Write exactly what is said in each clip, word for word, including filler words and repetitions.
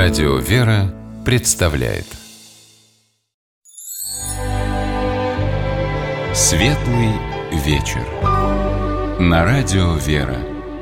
Радио «Вера» представляет Светлый вечер на Радио «Вера».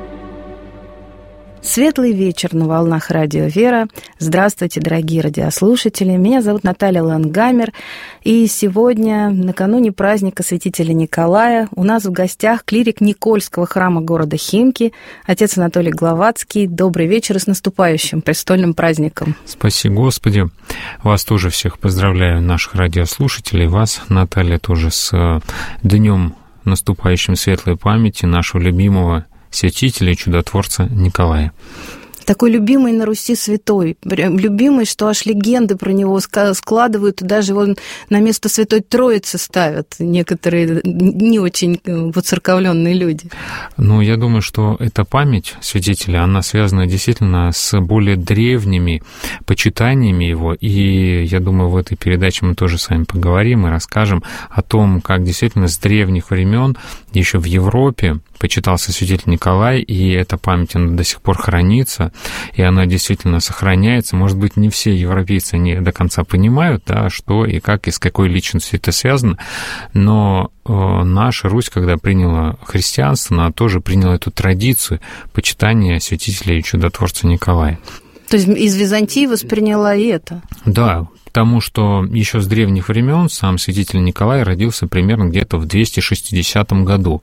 Светлый вечер на волнах Радио «Вера». Здравствуйте, дорогие радиослушатели. Меня зовут Наталья Лангамер. И сегодня, накануне праздника святителя Николая, у нас в гостях клирик Никольского храма города Химки, отец Анатолий Гловацкий. Добрый вечер и с наступающим престольным праздником. Спаси Господи. Вас тоже всех поздравляю, наших радиослушателей. Вас, Наталья, тоже с днем наступающим светлой памяти нашего любимого святителя и чудотворца Николая. Такой любимый на Руси святой, любимый, что аж легенды про него складывают, и даже его на место Святой Троицы ставят некоторые не очень воцерковленные люди. Ну, я думаю, что эта память святителя, она связана действительно с более древними почитаниями его, и я думаю, в этой передаче мы тоже с вами поговорим и расскажем о том, как действительно с древних времен еще в Европе почитался святитель Николай, и эта память, она до сих пор хранится, и она действительно сохраняется. Может быть, не все европейцы не до конца понимают, да, что и как, и с какой личностью это связано, но э, наша Русь, когда приняла христианство, она тоже приняла эту традицию почитания святителя и чудотворца Николая. То есть из Византии восприняла и это? Да. Потому что еще с древних времен сам святитель Николай родился примерно где-то в двести шестидесятом году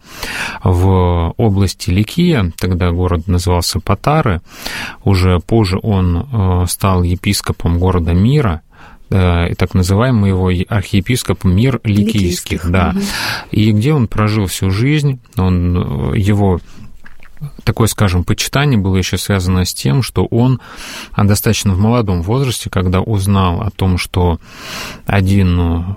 в области Ликия, тогда город назывался Патары. Уже позже он стал епископом города Мира, и так называемый его архиепископом Мир Ликийских. Ликийских. Да. Угу. И где он прожил всю жизнь, он, его такое, скажем, почитание было еще связано с тем, что он достаточно в молодом возрасте, когда узнал о том, что один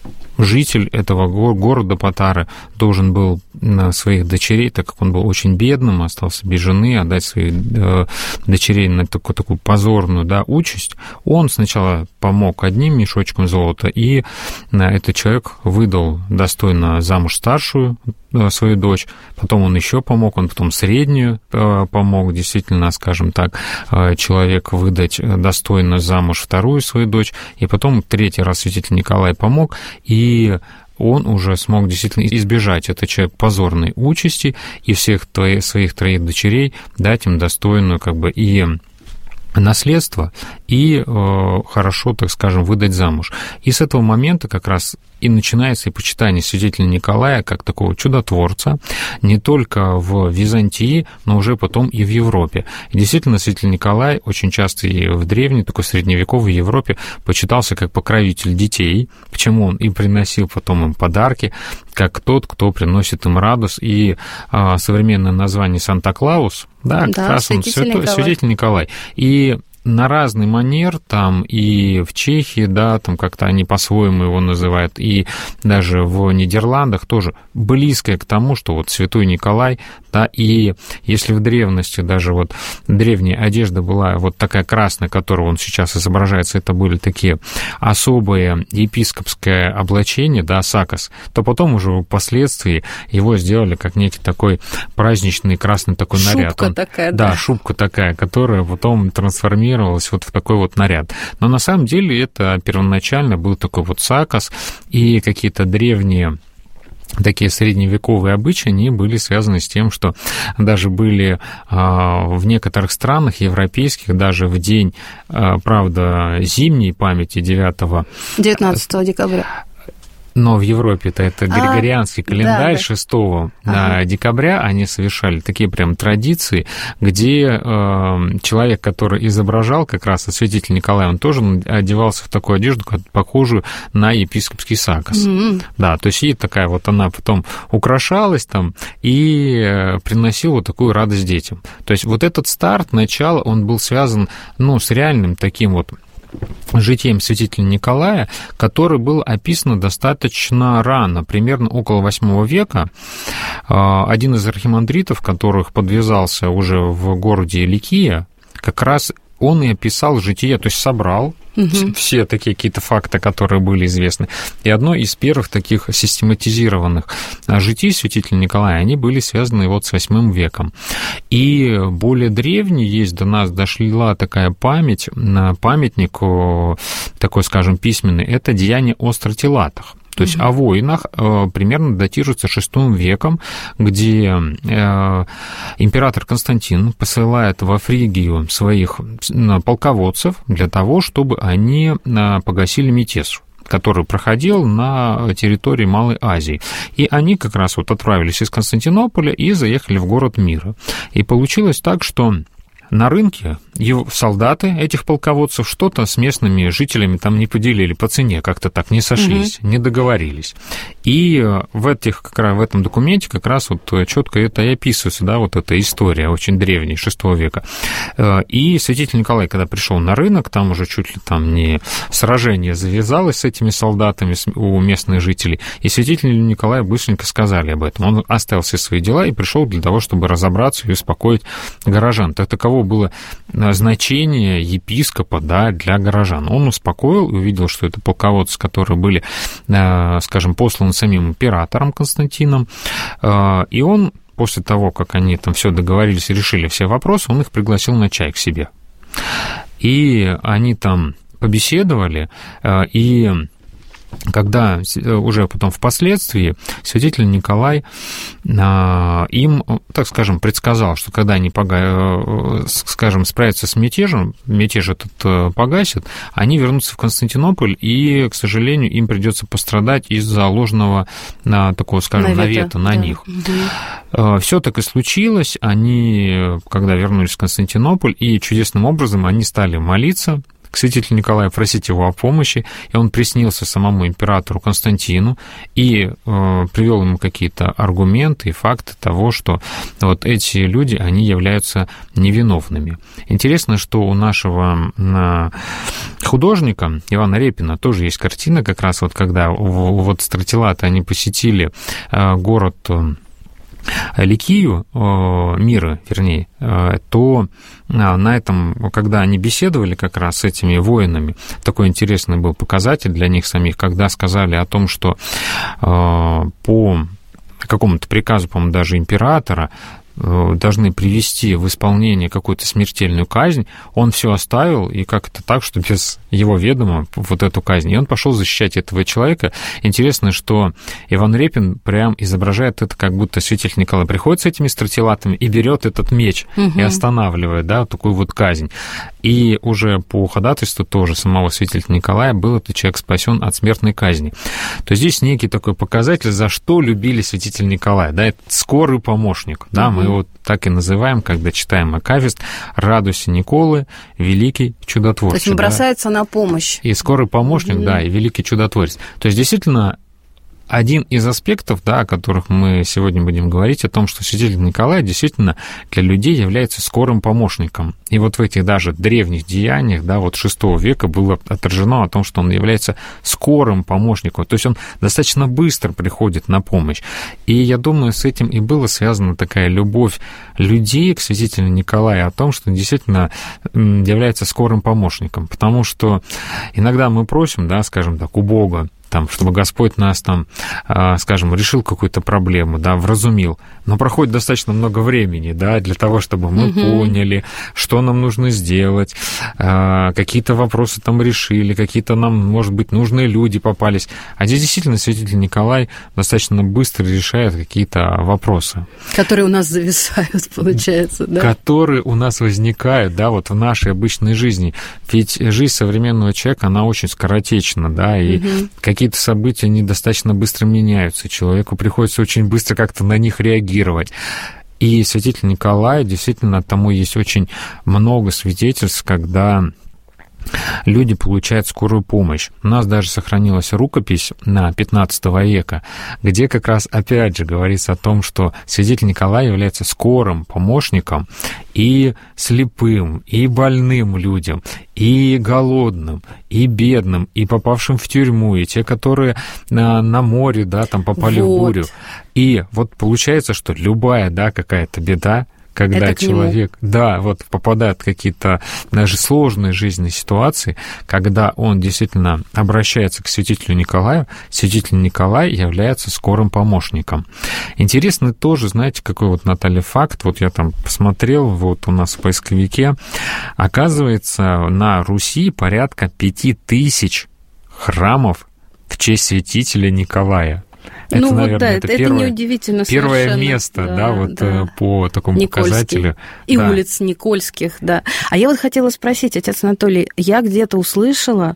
житель этого города Патары должен был на своих дочерей, так как он был очень бедным, остался без жены, отдать своих дочерей на такую, такую позорную, да, участь, он сначала помог одним мешочком золота, и этот человек выдал достойно замуж старшую свою дочь, потом он еще помог, он потом среднюю помог, действительно, скажем так, человек выдать достойно замуж вторую свою дочь, и потом третий раз святитель Николай помог, и он уже смог действительно избежать, этот человек, позорной участи, и всех твоих, своих троих дочерей дать им достойную, как бы, и наследство, и э, хорошо, так скажем, выдать замуж. И с этого момента как раз и начинается и почитание святителя Николая как такого чудотворца не только в Византии, но уже потом и в Европе. И действительно, святитель Николай очень часто и в древней, такой средневековой Европе почитался как покровитель детей, почему он и приносил потом им подарки, как тот, кто приносит им радость. И а, современное название Санта-Клаус, да, как да, раз он святой, Николай. святитель Николай. И на разный манер, там и в Чехии, да, там как-то они по-своему его называют, и даже в Нидерландах тоже близкое к тому, что вот святой Николай, да, и если в древности даже вот древняя одежда была вот такая красная, которую он сейчас изображается, это были такие особые епископское облачение, да, сакос, то потом уже впоследствии его сделали как некий такой праздничный красный такой шубка наряд. Шубка такая, да. Да, шубка такая, которая потом трансформировалась вот в такой вот наряд. Но на самом деле это первоначально был такой вот сакос, и какие-то древние такие средневековые обычаи, они были связаны с тем, что даже были в некоторых странах европейских, даже в день, правда, зимней памяти девятого девятнадцатого декабря, но в Европе-то это григорианский а, календарь, да, шестого ага. декабря они совершали такие прям традиции, где э, человек, который изображал как раз святитель Николай, он тоже одевался в такую одежду, похожую на епископский сакос. Mm-hmm. Да, то есть и такая вот она потом украшалась там и приносила вот такую радость детям. То есть вот этот старт, начало, он был связан, ну, с реальным таким вот житием святителя Николая, который был описан достаточно рано, примерно около восьмого века. Один из архимандритов, которых подвязался уже в городе Ликия, как раз он и описал житие, то есть собрал угу. все такие какие-то факты, которые были известны. И одно из первых таких систематизированных житий святителя Николая, они были связаны вот с восьмым веком. И более древний есть, до нас дошла такая память, памятник такой, скажем, письменный, это «Деяния о стратилатах». То есть mm-hmm. о войнах э, примерно датируется шестым веком, где э, император Константин посылает во Фригию своих э, полководцев для того, чтобы они э, погасили мятеж, который проходил на территории Малой Азии. И они как раз вот отправились из Константинополя и заехали в город Мира. И получилось так, что на рынке его солдаты этих полководцев что-то с местными жителями там не поделили по цене, как-то так не сошлись, угу. не договорились. И в, этих, как раз, в этом документе как раз вот четко это и описывается, да, вот эта история очень древняя, шестого века. И святитель Николай, когда пришел на рынок, там уже чуть ли там не сражение завязалось с этими солдатами у местных жителей, и святителю Николаю быстренько сказали об этом. Он оставил все свои дела и пришел для того, чтобы разобраться и успокоить горожан. Так таково было значение епископа, да, для горожан. Он успокоил и увидел, что это полководцы, которые были, скажем, посланы самим императором Константином, и он, после того, как они там все договорились и решили все вопросы, он их пригласил на чай к себе. И они там побеседовали, и когда уже потом впоследствии святитель Николай им, так скажем, предсказал, что когда они, скажем, справятся с мятежем, мятеж этот погасит, они вернутся в Константинополь, и, к сожалению, им придется пострадать из-за ложного такого, скажем, навета на да. них. Угу. Все так и случилось. Они, когда вернулись в Константинополь, и чудесным образом они стали молиться к святителю Николаю, просить его о помощи, и он приснился самому императору Константину и э, привел ему какие-то аргументы и факты того, что вот эти люди, они являются невиновными. Интересно, что у нашего э, художника Ивана Репина тоже есть картина, как раз вот когда вот стратилаты, они посетили э, город Ликию, Мира, вернее, то на этом, когда они беседовали как раз с этими воинами, такой интересный был показатель для них самих, когда сказали о том, что по какому-то приказу, по-моему, даже императора, должны привести в исполнение какую-то смертельную казнь, он все оставил, и как-то так, что без его ведома вот эту казнь. И он пошел защищать этого человека. Интересно, что Иван Репин прям изображает это, как будто святитель Николай приходит с этими стратилатами и берет этот меч угу. и останавливает, да, вот такую вот казнь. И уже по ходатайству тоже самого святителя Николая был этот человек спасен от смертной казни. То есть здесь некий такой показатель, за что любили святителя Николая, да, это скорый помощник, да, угу. мы его так и называем, когда читаем акафист: «Радуйся, Николы, великий чудотворец». То есть он да? бросается на помощь. И скорый помощник, mm-hmm. да, и великий чудотворец. То есть действительно один из аспектов, да, о которых мы сегодня будем говорить, о том, что святитель Николай действительно для людей является скорым помощником. И вот в этих даже древних деяниях, да, вот шестого века было отражено о том, что он является скорым помощником. То есть он достаточно быстро приходит на помощь. И я думаю, с этим и была связана такая любовь людей к святителю Николаю, о том, что он действительно является скорым помощником. Потому что иногда мы просим, да, скажем так, у Бога, там, чтобы Господь нас там, скажем, решил какую-то проблему, да, вразумил. Но проходит достаточно много времени, да, для того, чтобы мы угу. поняли, что нам нужно сделать, какие-то вопросы там решили, какие-то нам, может быть, нужные люди попались. А здесь действительно святитель Николай достаточно быстро решает какие-то вопросы. Которые у нас зависают, получается, да? Которые у нас возникают, да, вот в нашей обычной жизни. Ведь жизнь современного человека, она очень скоротечна, да, и угу. какие-то события недостаточно быстро меняются, человеку приходится очень быстро как-то на них реагировать. И святитель Николай, действительно, тому есть очень много свидетельств, когда люди получают скорую помощь. У нас даже сохранилась рукопись на пятнадцатого века, где как раз опять же говорится о том, что святитель Николай является скорым помощником и слепым, и больным людям, и голодным, и бедным, и попавшим в тюрьму, и те, которые на, на море, да, там попали вот. в бурю. И вот получается, что любая, да, какая-то беда, когда человек, да, вот попадает в какие-то даже сложные жизненные ситуации, когда он действительно обращается к святителю Николаю, святитель Николай является скорым помощником. Интересно тоже, знаете, какой вот, Наталья, факт, вот я там посмотрел, вот у нас в поисковике, оказывается, на Руси порядка пяти тысяч храмов в честь святителя Николая. Это, ну, наверное, вот, да, это, это первое, неудивительно первое совершенно. место, да, да, вот да. по такому Никольский. показателю. И да. улиц Никольских, да. А я вот хотела спросить, отец Анатолий, я где-то услышала,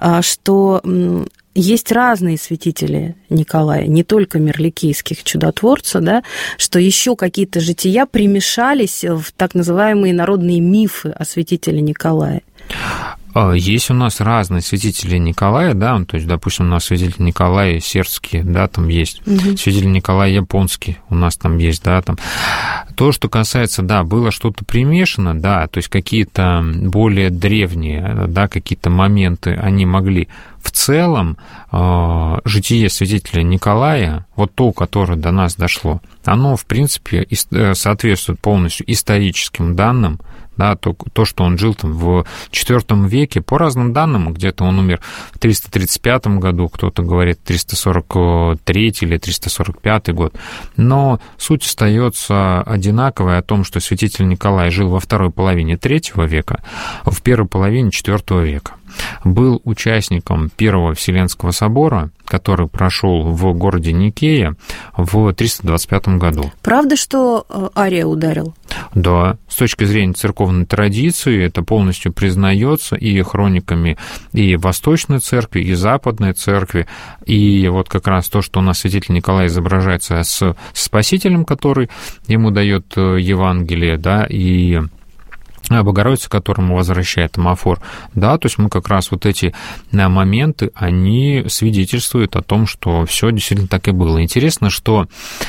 что есть разные святители Николая, не только мирликийских чудотворца, да, что еще какие-то жития примешались в так называемые народные мифы о святителе Николае. Есть у нас разные святители Николая, да, то есть, допустим, у нас святитель Николай Сербский, да, там есть, угу. святитель Николай Японский у нас там есть, да, там. То, что касается, да, было что-то примешано, да, то есть какие-то более древние, да, какие-то моменты они могли. В целом, э, житие святителя Николая, вот то, которое до нас дошло, оно, в принципе, соответствует полностью историческим данным, да, то, то, что он жил там в четвёртом веке, по разным данным, где-то он умер в триста тридцать пятом году, кто-то говорит триста сорок третий или триста сорок пятый год, но суть остается одинаковой о том, что святитель Николай жил во второй половине третьего века, в первой половине четвёртого века. Был участником Первого Вселенского собора, который прошел в городе Никея в триста двадцать пятом году. Правда, что Ария ударил? Да, с точки зрения церковной традиции это полностью признается и хрониками и Восточной Церкви, и Западной Церкви. И вот как раз то, что у нас святитель Николай изображается с Спасителем, который ему дает Евангелие, да, и Богородица, которому возвращает амафор, да, то есть мы как раз вот эти моменты, они свидетельствуют о том, что все действительно так и было. Интересно, что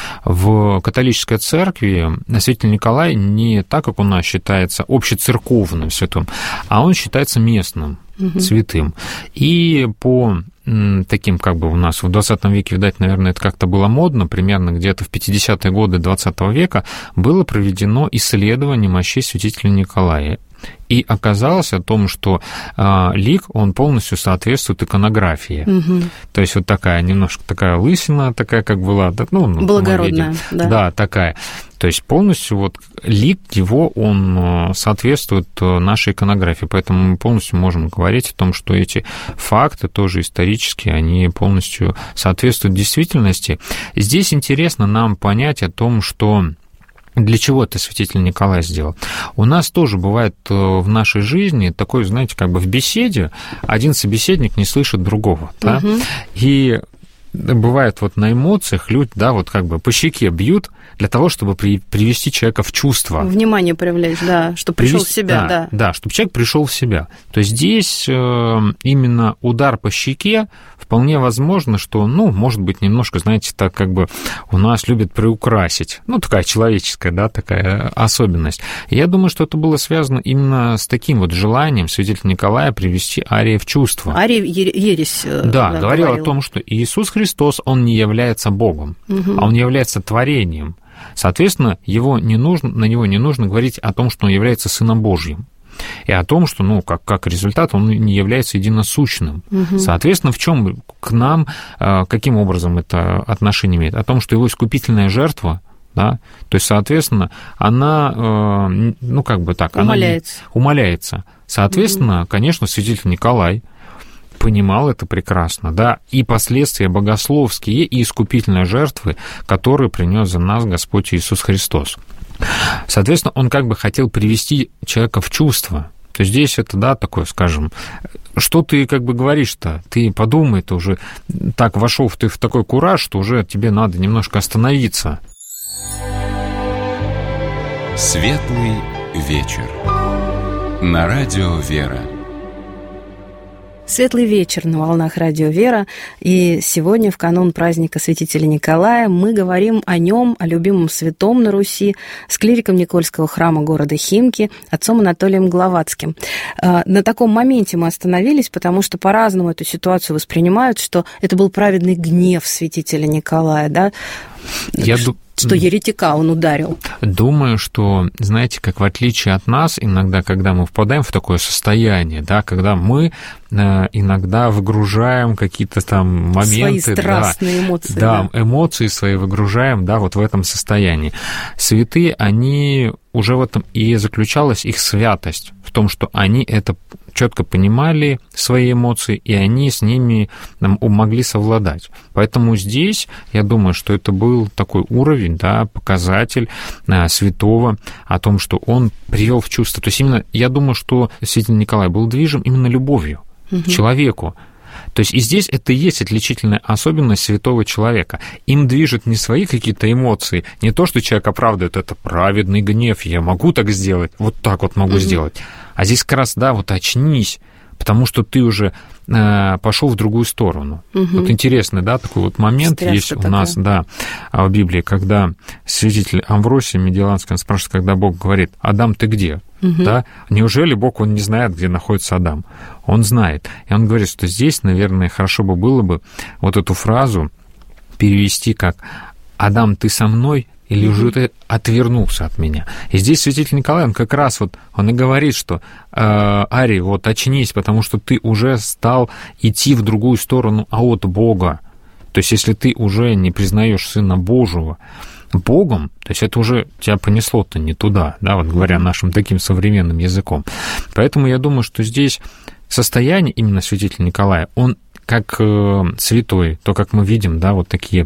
в католической церкви святитель Николай не так, как у нас считается общецерковным святым, а он считается местным угу. святым. И по таким, как бы у нас в двадцатом веке, видать, наверное, это как-то было модно, примерно где-то в пятидесятые годы двадцатого века было проведено исследование мощей святителя Николая. И оказалось о том, что э, лик, он полностью соответствует иконографии. Угу. То есть вот такая, немножко такая лысина, такая, как была, ну, благородная, да. Да, такая. То есть полностью вот лик его, он соответствует нашей иконографии, поэтому мы полностью можем говорить о том, что эти факты тоже исторические, они полностью соответствуют действительности. Здесь интересно нам понять о том, что для чего это святитель Николай сделал. У нас тоже бывает в нашей жизни такой, знаете, как бы в беседе один собеседник не слышит другого, да, угу. и бывает вот на эмоциях люди, да, вот как бы по щеке бьют для того, чтобы при, привести человека в чувство. Внимание привлечь, да, чтобы пришел в себя, да, да. Да, чтобы человек пришел в себя. То есть здесь э, именно удар по щеке вполне возможно, что, ну, может быть, немножко, знаете, так как бы у нас любят приукрасить. Ну, такая человеческая, да, такая особенность. И я думаю, что это было связано именно с таким вот желанием святителя Николая привести Ария в чувство. Ария ересь. Да, да, говорил, говорил о том, что Иисус Христос, он не является Богом, угу. а он является творением. Соответственно, его не нужно, на него не нужно говорить о том, что он является Сыном Божьим. И о том, что, ну, как, как результат, он не является единосущным. Угу. Соответственно, в чем к нам, каким образом это отношение имеет? О том, что его искупительная жертва, да, то есть, соответственно, она, ну, как бы так, умаляется. Она не, умаляется. Соответственно, угу. конечно, святитель Николай понимал это прекрасно, да, и последствия богословские, и искупительные жертвы, которые принес за нас Господь Иисус Христос. Соответственно, он как бы хотел привести человека в чувство. То есть здесь это, да, такое, скажем, что ты как бы говоришь-то? Ты подумай, ты уже так вошел в, ты в такой кураж, что уже тебе надо немножко остановиться. Светлый вечер. На радио «Вера». Светлый вечер на волнах радио «Вера», и сегодня, в канун праздника святителя Николая, мы говорим о нем, о любимом святом на Руси, с клириком Никольского храма города Химки, отцом Анатолием Гловацким. На таком моменте мы остановились, потому что по-разному эту ситуацию воспринимают, что это был праведный гнев святителя Николая, да? Я что еретика он ударил? Думаю, что, знаете, как в отличие от нас, иногда, когда мы впадаем в такое состояние, да, когда мы иногда выгружаем какие-то там моменты. Свои страстные да, эмоции. Да, да, эмоции свои выгружаем, да, вот в этом состоянии. Святые, они уже в этом и заключалась их святость, в том, что они это четко понимали, свои эмоции, и они с ними могли совладать. Поэтому здесь, я думаю, что это был такой уровень, да, показатель святого о том, что он привел в чувство. То есть именно, я думаю, что святитель Николай был движим именно любовью угу. к человеку. То есть и здесь это и есть отличительная особенность святого человека. Им движет не свои какие-то эмоции, не то, что человек оправдывает, это праведный гнев, я могу так сделать, вот так вот могу mm-hmm. сделать. А здесь как раз, да, вот очнись, потому что ты уже э, пошел в другую сторону. Mm-hmm. Вот интересный, да, такой вот момент Стряска есть такая. У нас, да, в Библии, когда святитель Амвросий Медиаланский спрашивает, когда Бог говорит: «Адам, ты где?» Угу. Да? Неужели Бог, он не знает, где находится Адам? Он знает. И он говорит, что здесь, наверное, хорошо бы было бы вот эту фразу перевести как «Адам, ты со мной?» или угу. уже ты отвернулся от меня. И здесь святитель Николай, он как раз вот, он и говорит, что э, Арий, вот очнись, потому что ты уже стал идти в другую сторону, а от Бога. То есть если ты уже не признаешь Сына Божьего Богом, то есть это уже тебя понесло-то не туда, да, вот говоря нашим таким современным языком. Поэтому я думаю, что здесь состояние именно святителя Николая, он как э, святой, то, как мы видим, да, вот такие,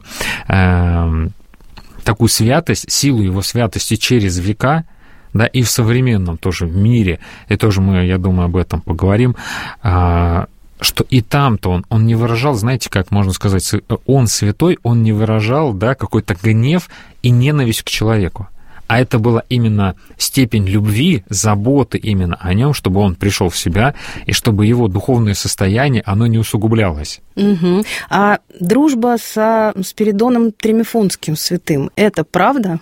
э, такую святость, силу его святости через века, да, и в современном тоже мире, и тоже мы, я думаю, об этом поговорим, э, что и там-то он, он не выражал, знаете, как можно сказать, он святой, он не выражал, да, какой-то гнев и ненависть к человеку. А это была именно степень любви, заботы именно о нем, чтобы он пришел в себя, и чтобы его духовное состояние, оно не усугублялось. Угу. А дружба со Спиридоном Тремифунтским святым, это правда?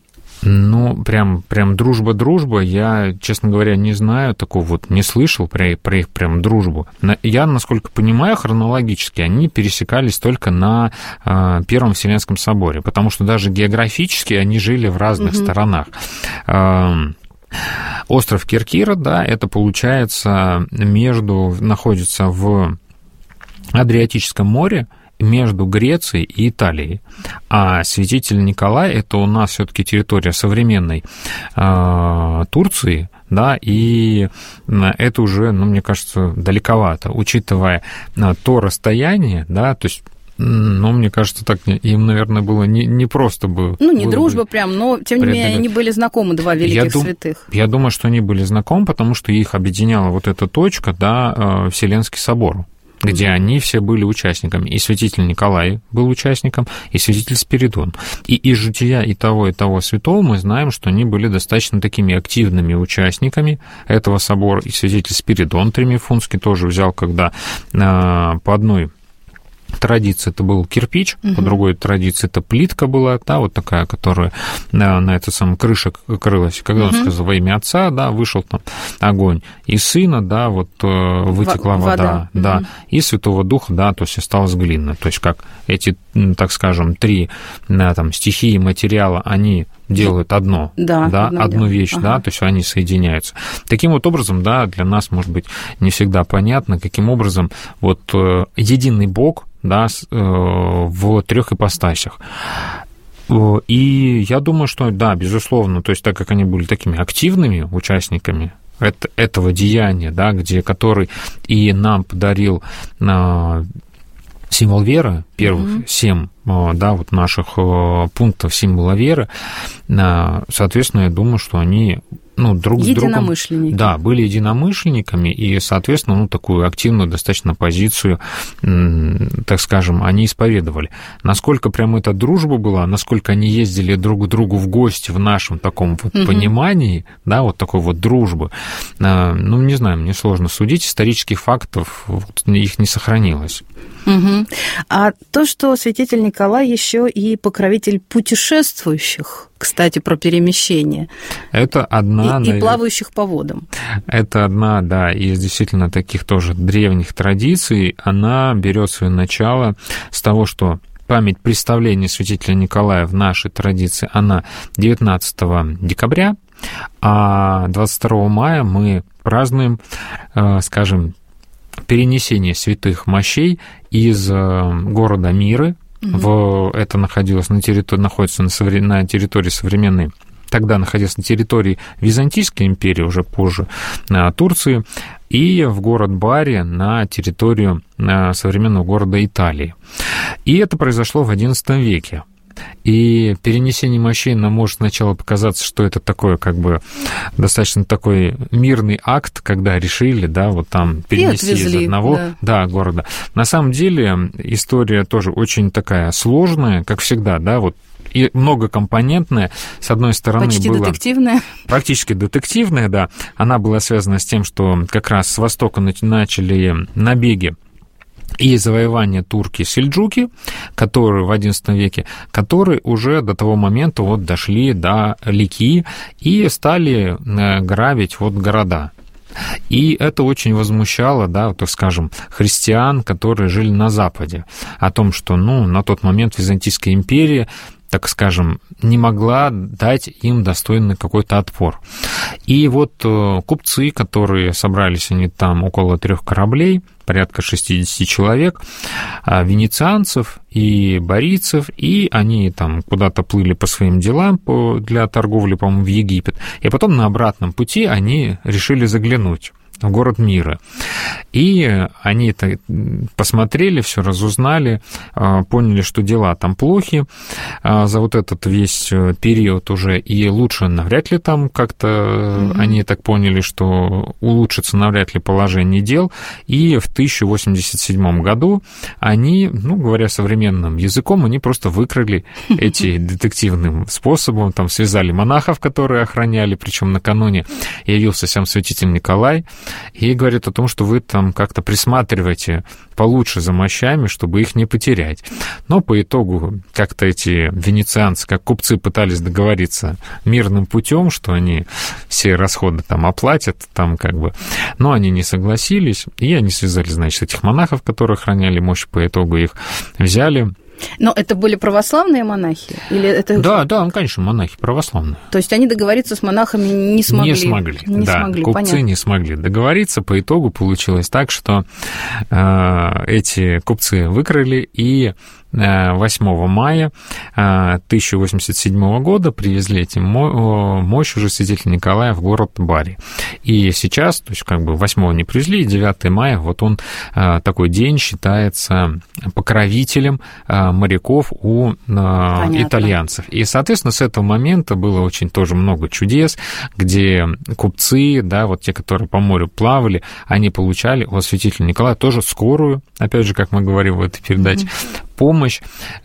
Ну, прям, прям дружба-дружба, я, честно говоря, не знаю, такого вот не слышал про, про их прям дружбу. Я, насколько понимаю, хронологически они пересекались только на э, Первом Вселенском соборе, потому что даже географически они жили в разных угу. сторонах. Э, остров Киркира, да, это, получается, между, находится в Адриатическом море, между Грецией и Италией. А святитель Николай — это у нас все-таки территория современной э, Турции, да, и это уже, ну, мне кажется, далековато, учитывая то расстояние, да, то есть, ну, мне кажется, так им, наверное, было не, не просто бы... Ну, не дружба бы прям, но, тем не менее, они были знакомы, два великих я святых. Дум, я думаю, что они были знакомы, потому что их объединяла вот эта точка, да, Вселенский собор, где они все были участниками. И святитель Николай был участником, и святитель Спиридон. И из жития и того, и того святого мы знаем, что они были достаточно такими активными участниками этого собора. И святитель Спиридон Тремифунтский тоже взял, когда э, по одной традиции это был кирпич, угу. по другой традиции это плитка была, да, вот такая, которая на, на этой самой крыше крылась. Когда угу. он сказал во имя Отца, да, вышел там огонь, и Сына, да, вот вытекла В- вода, вода. Да, угу. и Святого Духа, да, то есть осталась глина. То есть как эти, так скажем, три да, там, стихии материала, они делают одно, да, да, одно одну дело. вещь, ага. да, то есть они соединяются. Таким вот образом, да, для нас, может быть, не всегда понятно, каким образом вот единый Бог, да, в трех ипостасях. И я думаю, что, да, безусловно, то есть так как они были такими активными участниками это, этого деяния, да, где, который и нам подарил символ веры, первых mm-hmm. семь, да, вот наших пунктов символа веры, соответственно, я думаю, что они, ну, друг с другом... Единомышленники. Да, были единомышленниками, и, соответственно, ну, такую активную достаточно позицию, так скажем, они исповедовали. Насколько прям эта дружба была, насколько они ездили друг к другу в гости в нашем таком вот mm-hmm. понимании, да, вот такой вот дружбы, ну, не знаю, мне сложно судить, исторических фактов их не сохранилось. Угу. А то, что святитель Николай еще и покровитель путешествующих, кстати, про перемещение. Это одна... И, и плавающих по водам. Это одна, да, из действительно таких тоже древних традиций. Она берет свое начало с того, что память представления святителя Николая в нашей традиции, она девятнадцатого декабря, а двадцать второго мая мы празднуем, скажем, перенесение святых мощей из города Миры. Mm-hmm. В, это находилось на территории, находится на, совре, на территории современной, тогда находилось на территории Византийской империи, уже позже Турции, и в город Бари на территорию современного города Италии. И это произошло в одиннадцатом веке. И перенесение мощей нам может сначала показаться, что это такое, как бы, достаточно такой мирный акт, когда решили, да, вот там перенести из одного да. Да, города. На самом деле история тоже очень такая сложная, как всегда, да, вот, и многокомпонентная. С одной стороны, почти была детективная. Практически детективная, да. Она была связана с тем, что как раз с востока начали набеги и завоевание турки-сельджуки, которые в одиннадцатом веке, которые уже до того момента вот дошли до Ликии и стали грабить вот города. И это очень возмущало, да, так скажем, христиан, которые жили на Западе, о том, что, ну, на тот момент Византийская империя, так скажем, не могла дать им достойный какой-то отпор. И вот купцы, которые собрались, они там около трех кораблей, порядка шестьдесят человек, венецианцев и борийцев, и они там куда-то плыли по своим делам для торговли, по-моему, в Египет, и потом на обратном пути они решили заглянуть в город Мира. И они это посмотрели, все разузнали, поняли, что дела там плохи за вот этот весь период уже, и лучше навряд ли там как-то, mm-hmm. они так поняли, что улучшится навряд ли положение дел, и в тысяча восемьдесят седьмом году они, ну, говоря современным языком, они просто выкрали эти детективным способом, там связали монахов, которые охраняли, причем накануне явился сам святитель Николай, и говорит о том, что вы там как-то присматриваете получше за мощами, чтобы их не потерять. Но по итогу как-то эти венецианцы, как купцы, пытались договориться мирным путем, что они все расходы там оплатят, там как бы, но они не согласились, и они связали, значит, этих монахов, которые охраняли мощь, по итогу их взяли. Но это были православные монахи? Или это... Да, да, конечно, монахи православные. То есть они договориться с монахами не смогли? Не смогли, не да. Смогли, купцы понятно. Не смогли договориться. По итогу получилось так, что э, эти купцы выкрали и восьмого мая тысяча восемьдесят седьмого года привезли эти мощь уже святителя Николая в город Бари. И сейчас, то есть как бы восьмого не привезли, и девятого мая, вот он, такой день считается покровителем моряков у Понятно. Итальянцев. И, соответственно, с этого момента было очень тоже много чудес, где купцы, да, вот те, которые по морю плавали, они получали от святителя Николая тоже скорую, опять же, как мы говорим в этой передаче, mm-hmm. помощь.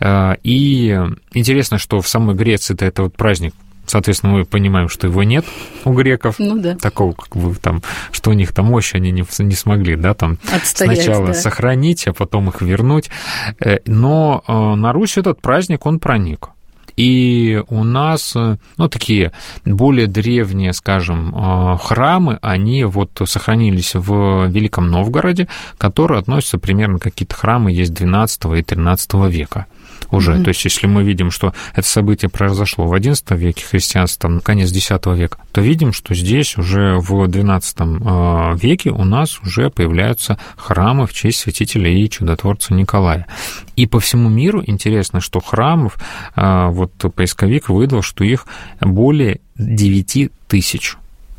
И интересно, что в самой Греции-то это вот праздник, соответственно, мы понимаем, что его нет у греков, ну, да. такого, как бы там, что у них там мощь они не, не смогли, да, там Отстоять, сначала да. сохранить, а потом их вернуть. Но на Русь этот праздник, он проник. И у нас, ну, такие более древние, скажем, храмы, они вот сохранились в Великом Новгороде, которые относятся примерно, какие-то храмы есть двенадцатого и тринадцатого века уже. Mm-hmm. То есть, если мы видим, что это событие произошло в одиннадцатом веке, христианство, там, конец десятого века, то видим, что здесь уже в двенадцатом веке у нас уже появляются храмы в честь святителя и чудотворца Николая. И по всему миру интересно, что храмов, вот поисковик выдал, что их более девяти тысяч.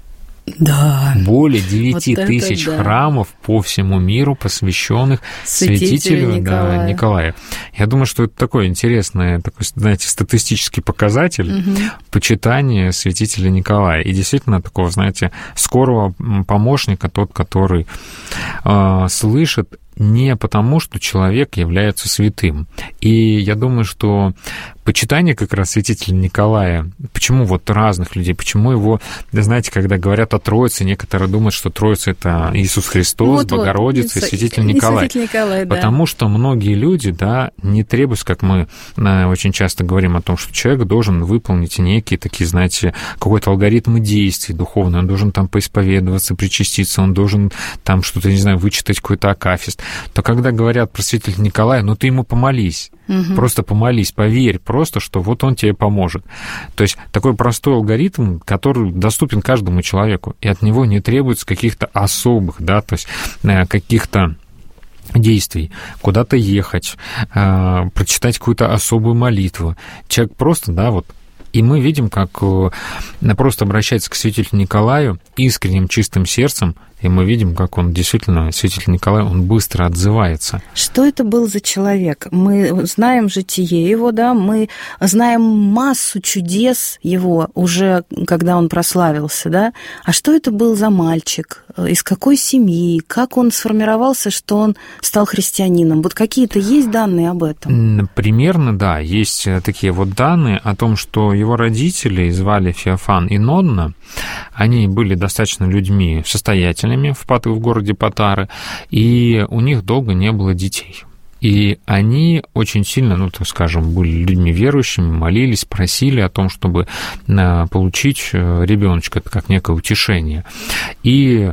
Да. Более девяти вот тысяч да. храмов по всему миру, посвященных святителю, святителю Николая. Да, Николая. Я думаю, что это такой интересный, такой, знаете, статистический показатель угу. почитания святителя Николая. И действительно такого, знаете, скорого помощника, тот, который э, слышит не потому, что человек является святым. И я думаю, что почитание как раз святителя Николая, почему вот разных людей, почему его, знаете, когда говорят о Троице, некоторые думают, что Троица — это Иисус Христос, вот, Богородица вот, и святитель Николай. И святитель Николай да. Потому что многие люди, да, не требуют, как мы очень часто говорим о том, что человек должен выполнить некие такие, знаете, какой-то алгоритм действий духовный, он должен там поисповедоваться, причаститься, он должен там что-то, не знаю, вычитать какой-то акафист. то когда говорят про святителя Николая, ну ты ему помолись, угу. просто помолись, поверь просто, что вот он тебе поможет. То есть такой простой алгоритм, который доступен каждому человеку, и от него не требуется каких-то особых, да, то есть каких-то действий, куда-то ехать, прочитать какую-то особую молитву. Человек просто, да, вот. И мы видим, как просто обращается к святителю Николаю искренним, чистым сердцем, и мы видим, как он действительно, святитель Николай, он быстро отзывается. Что это был за человек? Мы знаем житие его, да, мы знаем массу чудес его уже, когда он прославился, да. А что это был за мальчик? Из какой семьи? Как он сформировался, что он стал христианином? Вот какие-то есть данные об этом? Примерно, да, есть такие вот данные о том, что его родители звали Феофан и Нонна. Они были достаточно людьми состоятельными в, в городе Патары, и у них долго не было детей. И они очень сильно, ну, так скажем, были людьми верующими, молились, просили о том, чтобы получить ребеночка, это как некое утешение. И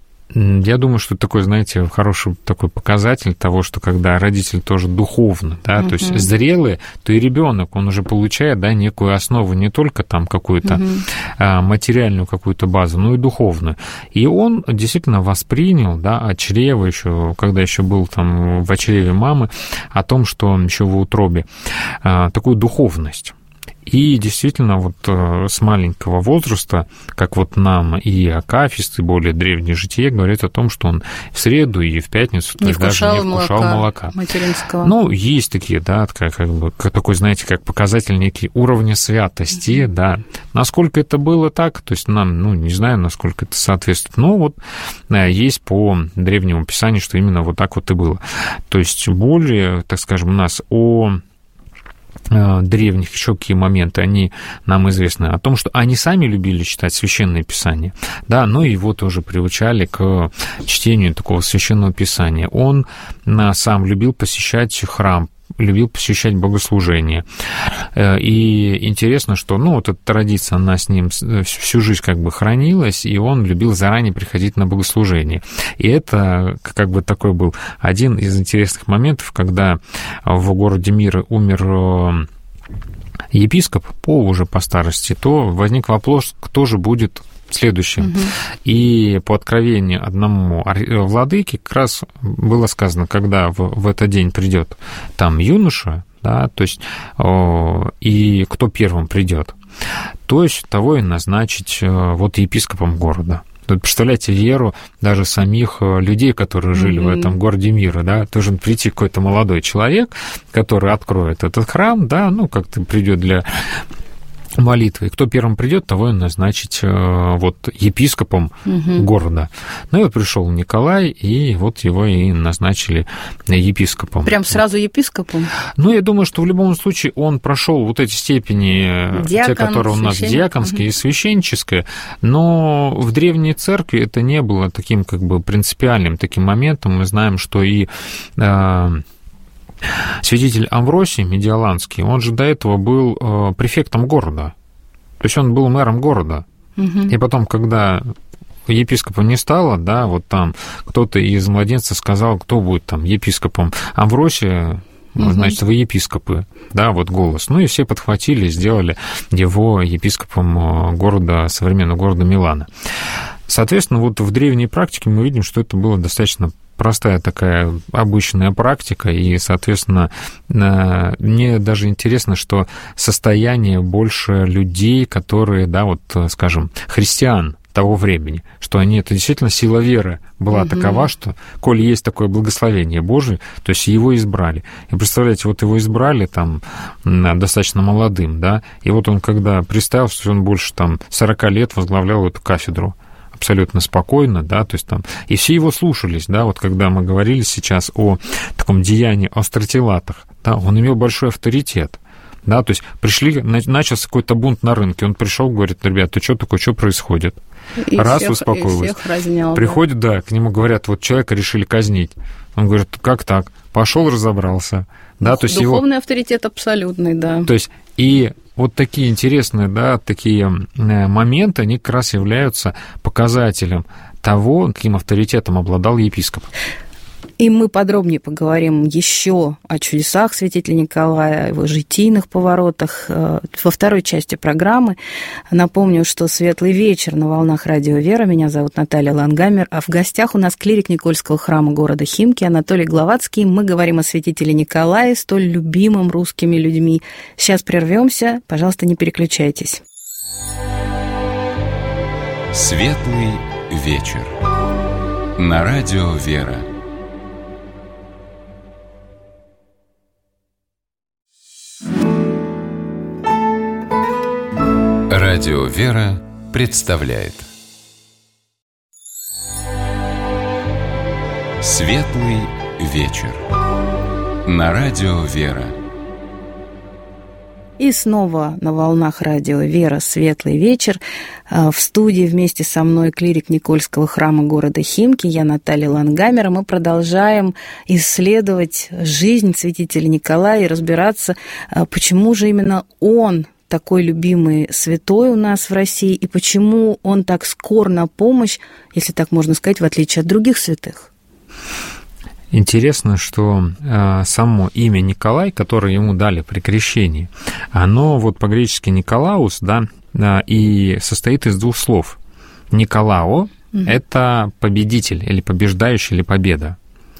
я думаю, что это такой, знаете, хороший такой показатель того, что когда родители тоже духовно, да, uh-huh. то есть зрелые, то и ребенок, он уже получает, да, некую основу, не только там какую-то uh-huh. а, материальную какую-то базу, но и духовную. И он действительно воспринял, да, от чрева еще, когда еще был там в чреве мамы, о том, что еще в утробе, а, такую духовность. И действительно, вот с маленького возраста, как вот нам и акафисты, более древние жития, говорят о том, что он в среду и в пятницу не даже не вкушал молока, молока материнского. Ну, есть такие, да, как, как бы, такой, знаете, как показатель некий уровня святости, mm-hmm. да. Насколько это было так, то есть нам, ну, не знаю, насколько это соответствует, но вот есть по древнему писанию, что именно вот так вот и было. То есть более, так скажем, у нас о древних еще какие моменты, они нам известны о том, что они сами любили читать священное писание, да, но его тоже приучали к чтению такого священного писания. Он сам любил посещать храм, любил посещать богослужение. И интересно, что, ну, вот эта традиция, она с ним всю жизнь как бы хранилась, и он любил заранее приходить на богослужение. И это как бы такой был один из интересных моментов, когда в городе Мира умер епископ, по уже по старости, то возник вопрос, кто же будет следующим. Угу. И по откровению одному владыке как раз было сказано, когда в, в этот день придет там юноша, да, то есть о, и кто первым придет, то есть того и назначить вот епископом города. Тут, представляете, веру даже самих людей, которые жили mm-hmm. в этом городе Мира, да, должен прийти какой-то молодой человек, который откроет этот храм, да, ну, как-то придет для молитвы. И кто первым придет, того и назначить вот епископом угу. города. Ну и вот пришел Николай, и вот его и назначили епископом. Прям сразу епископом? Ну, я думаю, что в любом случае он прошел вот эти степени, Диакон, те, которые у нас диаконские угу. и священнические, но в древней церкви это не было таким как бы принципиальным таким моментом. Мы знаем, что и святитель Амвросий Медиаланский, он же до этого был э, префектом города, то есть он был мэром города. Угу. И потом, когда епископа не стало, да, вот там кто-то из младенцев сказал, кто будет там епископом Амвросия, угу. значит, вы епископы, да, вот голос. Ну и все подхватили, сделали его епископом города, современного города Милана. Соответственно, вот в древней практике мы видим, что это было достаточно простая такая обычная практика, и, соответственно, мне даже интересно, что состояние больше людей, которые, да, вот, скажем, христиан того времени, что они, это действительно сила веры была угу. такова, что, коль есть такое благословение Божие, то есть его избрали. И представляете, вот его избрали там достаточно молодым, да, и вот он, когда представился, он больше там сорок лет возглавлял эту кафедру. Абсолютно спокойно, да, то есть там, и все его слушались, да, вот когда мы говорили сейчас о таком деянии, о стратилатах, да, он имел большой авторитет, да, то есть пришли, начался какой-то бунт на рынке, он пришел, говорит, ребят, ты что такое, что происходит? И Раз всех, успокоилась. И всех разнял, приходит, да. да, к нему говорят, вот человека решили казнить, он говорит, как так? Пошел, разобрался, да, то есть духовный его... авторитет абсолютный, да. То есть и вот такие интересные, да, такие моменты, они как раз являются показателем того, каким авторитетом обладал епископ. И мы подробнее поговорим еще о чудесах святителя Николая, о его житийных поворотах во второй части программы. Напомню, что «Светлый вечер» на волнах радио «Вера». Меня зовут Наталья Лангамер, а в гостях у нас клирик Никольского храма города Химки Анатолий Гловацкий. Мы говорим о святителе Николае, столь любимым русскими людьми. Сейчас прервемся, пожалуйста, не переключайтесь. «Светлый вечер» на радио «Вера». Радио «Вера» представляет «Светлый вечер» на радио «Вера». И снова на волнах радио «Вера» «Светлый вечер». В студии вместе со мной клирик Никольского храма города Химки, я Наталья Лангамер. Мы продолжаем исследовать жизнь святителя Николая и разбираться, почему же именно он такой любимый святой у нас в России, и почему он так скор на помощь, если так можно сказать, в отличие от других святых. Интересно, что э, само имя Николай, которое ему дали при крещении, оно вот по-гречески Николаус, да, э, и состоит из двух слов. Николао — mm-hmm. это победитель или побеждающий, или победа.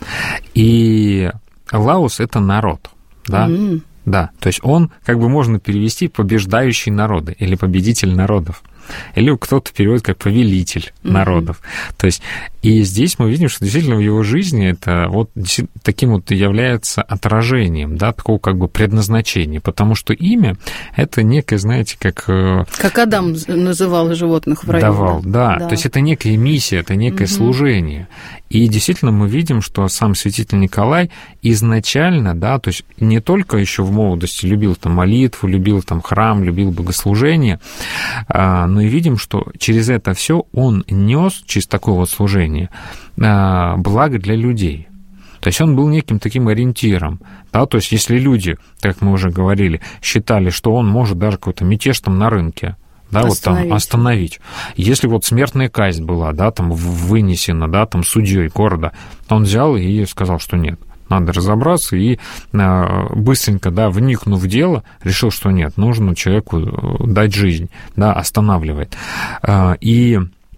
И Лаус — это народ, да. Mm-hmm. Да, то есть он, как бы можно перевести, побеждающий народы или победитель народов. Или кто-то переводит как повелитель mm-hmm. народов. То есть, и здесь мы видим, что действительно в его жизни это вот таким вот является отражением, да, такого как бы предназначения, потому что имя — это некое, знаете, как... Как Адам называл животных в раю. Давал, да, да. То есть это некая миссия, это некое mm-hmm. служение. И действительно мы видим, что сам святитель Николай изначально, да, то есть не только еще в молодости любил там молитву, любил там храм, любил богослужение, но и видим, что через это все он нес, через такое вот служение, благо для людей. То есть он был неким таким ориентиром. Да? То есть если люди, как мы уже говорили, считали, что он может даже какой-то мятеж там на рынке, да, вот там остановить. Если вот смертная казнь была, да, там вынесена, да, там судьей города, он взял и сказал, что нет, надо разобраться, и быстренько, да, вникнув в дело, решил, что нет, нужно человеку дать жизнь, да, останавливает. И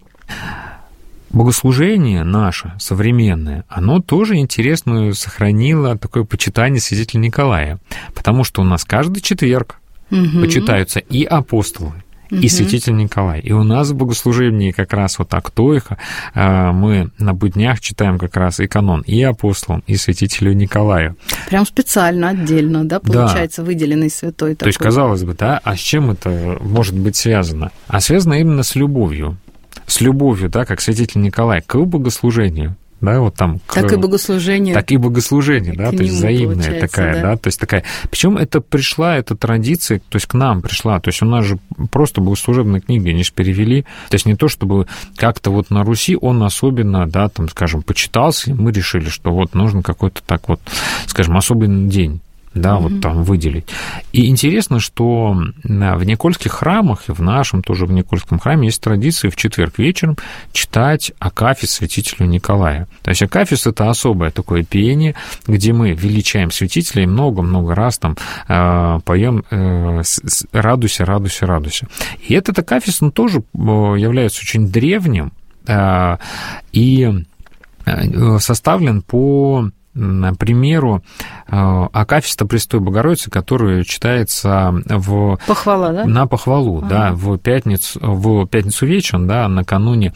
богослужение наше, современное, оно тоже интересно сохранило такое почитание святителя Николая, потому что у нас каждый четверг угу. почитаются и апостолы, и угу. святитель Николай. И у нас в богослужении как раз вот Актоиха мы на буднях читаем как раз и канон и апостолам, и святителю Николаю. Прям специально, отдельно, да, получается, да. выделенный святой такой. То есть, казалось бы, да, а с чем это может быть связано? А связано именно с любовью. С любовью, да, как святитель Николай к богослужению. Да, вот там, так к, и богослужение. Так и богослужение, да, то есть взаимная такая, да. да, то есть такая. Причем это пришла, эта традиция, то есть к нам пришла, то есть у нас же просто богослужебные книги, они же перевели, то есть не то, чтобы как-то вот на Руси он особенно, да, там, скажем, почитался, и мы решили, что вот нужно какой-то так вот, скажем, особенный день. Да, mm-hmm. вот там выделить. И интересно, что в Никольских храмах, и в нашем тоже в Никольском храме есть традиция в четверг вечером читать акафист святителю Николая. То есть акафист — это особое такое пение, где мы величаем святителя и много-много раз там э, поем э, «Радуйся, радуйся, радуйся». И этот акафист, он тоже является очень древним э, и составлен по... на примеру акафиста Пресвятой Богородицы, который читается в... Похвала, да? На похвалу, ага. да, в пятницу, в пятницу вечером, да, накануне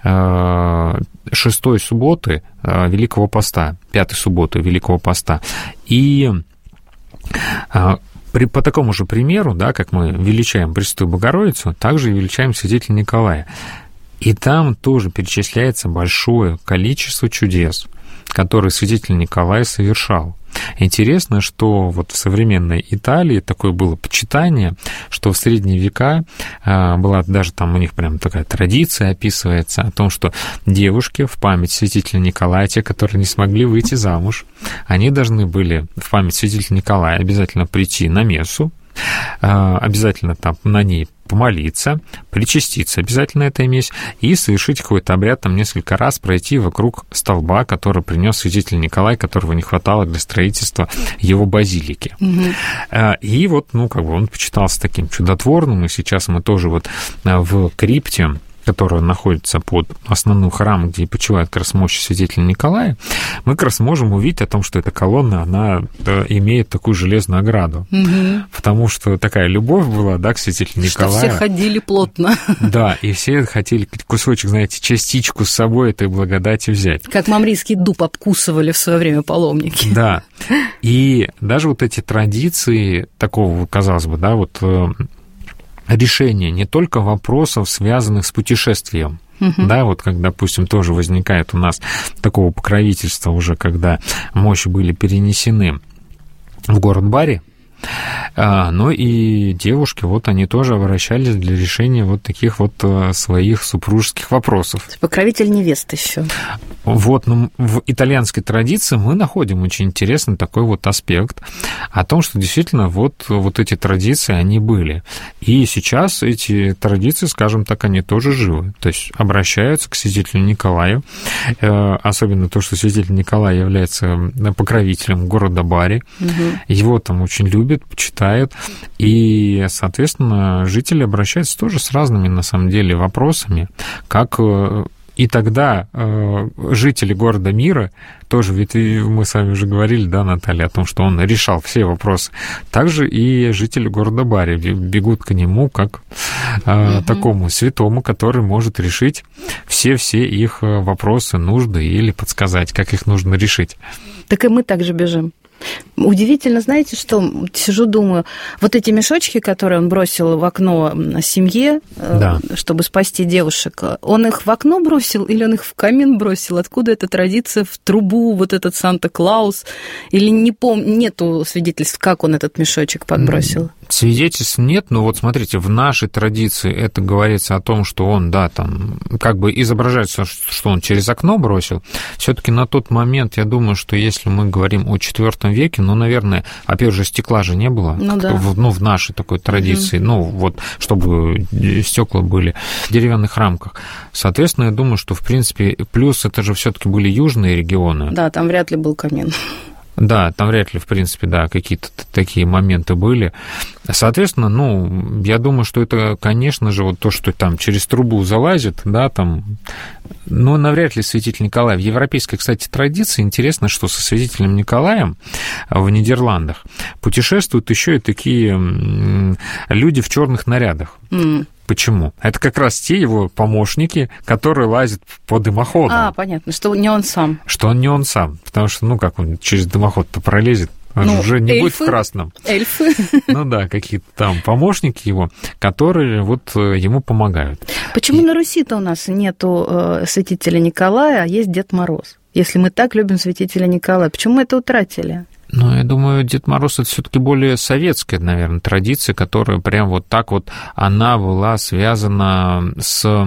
шестой субботы Великого Поста, пятой субботы Великого Поста. И при, по такому же примеру, да, как мы величаем Пресвятую Богородицу, также и величаем святителя Николая. И там тоже перечисляется большое количество чудес, который святитель Николай совершал. Интересно, что вот в современной Италии такое было почитание, что в средние века была даже там у них прям такая традиция описывается о том, что девушки в память святителя Николая, те, которые не смогли выйти замуж, они должны были в память святителя Николая обязательно прийти на мессу, обязательно там на ней помолиться, причаститься обязательно этой мессе и совершить какой-то обряд, там несколько раз пройти вокруг столба, который принес святитель Николай, которого не хватало для строительства его базилики. Угу. И вот, ну, как бы он почитался таким чудотворным, и сейчас мы тоже вот в крипте, которая находится под основным храмом, где и почивает как раз мощь святителя Николая, мы как раз можем увидеть о том, что эта колонна, она имеет такую железную ограду. Угу. Потому что такая любовь была, да, к святителю Николаю. Что все ходили плотно. Да, и все хотели кусочек, знаете, частичку с собой этой благодати взять. Как мамрийский дуб обкусывали в свое время паломники. Да. И даже вот эти традиции такого, казалось бы, да, вот решение не только вопросов, связанных с путешествием, uh-huh. да, вот как, допустим, тоже возникает у нас такого покровительства уже, когда мощи были перенесены в город Бари, но и девушки, вот они тоже обращались для решения вот таких вот своих супружеских вопросов. Покровитель невесты еще. Вот, ну, в итальянской традиции мы находим очень интересный такой вот аспект о том, что действительно вот, вот эти традиции, они были. И сейчас эти традиции, скажем так, они тоже живы. То есть обращаются к святителю Николаю, особенно то, что святитель Николай является покровителем города Бари. Угу. Его там очень любят, почитают, и, соответственно, жители обращаются тоже с разными, на самом деле, вопросами, как и тогда э, жители города Мира, тоже, ведь мы с вами уже говорили, да, Наталья, о том, что он решал все вопросы, также и жители города Бари бегут к нему как э, угу. такому святому, который может решить все-все их вопросы, нужды или подсказать, как их нужно решить. Так и мы также бежим. Удивительно, знаете, что сижу, думаю, вот эти мешочки, которые он бросил в окно семье, да. чтобы спасти девушек, он их в окно бросил или он их в камин бросил? Откуда эта традиция в трубу, вот этот Санта-Клаус? Или не пом... нету свидетельств, как он этот мешочек подбросил? Свидетельств нет, но вот смотрите, в нашей традиции это говорится о том, что он, да, там, как бы изображается, что он через окно бросил. Все-таки на тот момент, я думаю, что если мы говорим о четвёртом веке, ну, наверное, опять же, стекла же не было, ну, да. в, ну, в нашей такой традиции, угу. ну, вот, чтобы стекла были в деревянных рамках. Соответственно, я думаю, что, в принципе, плюс это же все-таки были южные регионы. Да, там вряд ли был камин. Да, там вряд ли, в принципе, да, какие-то такие моменты были. Соответственно, ну, я думаю, что это, конечно же, вот то, что там через трубу залазит, да, там, но навряд ли святитель Николай. В европейской, кстати, традиции интересно, что со святителем Николаем в Нидерландах путешествуют еще и такие люди в черных нарядах. Mm. Почему? Это как раз те его помощники, которые лазят по дымоходу. А, понятно, что не он сам. Что он не он сам, потому что, ну, как он через дымоход-то пролезет, он ну, уже не эльфы, будет в красном. Эльфы. Ну да, какие-то там помощники его, которые вот ему помогают. Почему И... на Руси-то у нас нету э, святителя Николая, а есть Дед Мороз? Если мы так любим святителя Николая, почему мы это утратили? Ну, я думаю, Дед Мороз — это все-таки более советская, наверное, традиция, которая прям вот так вот, она была связана с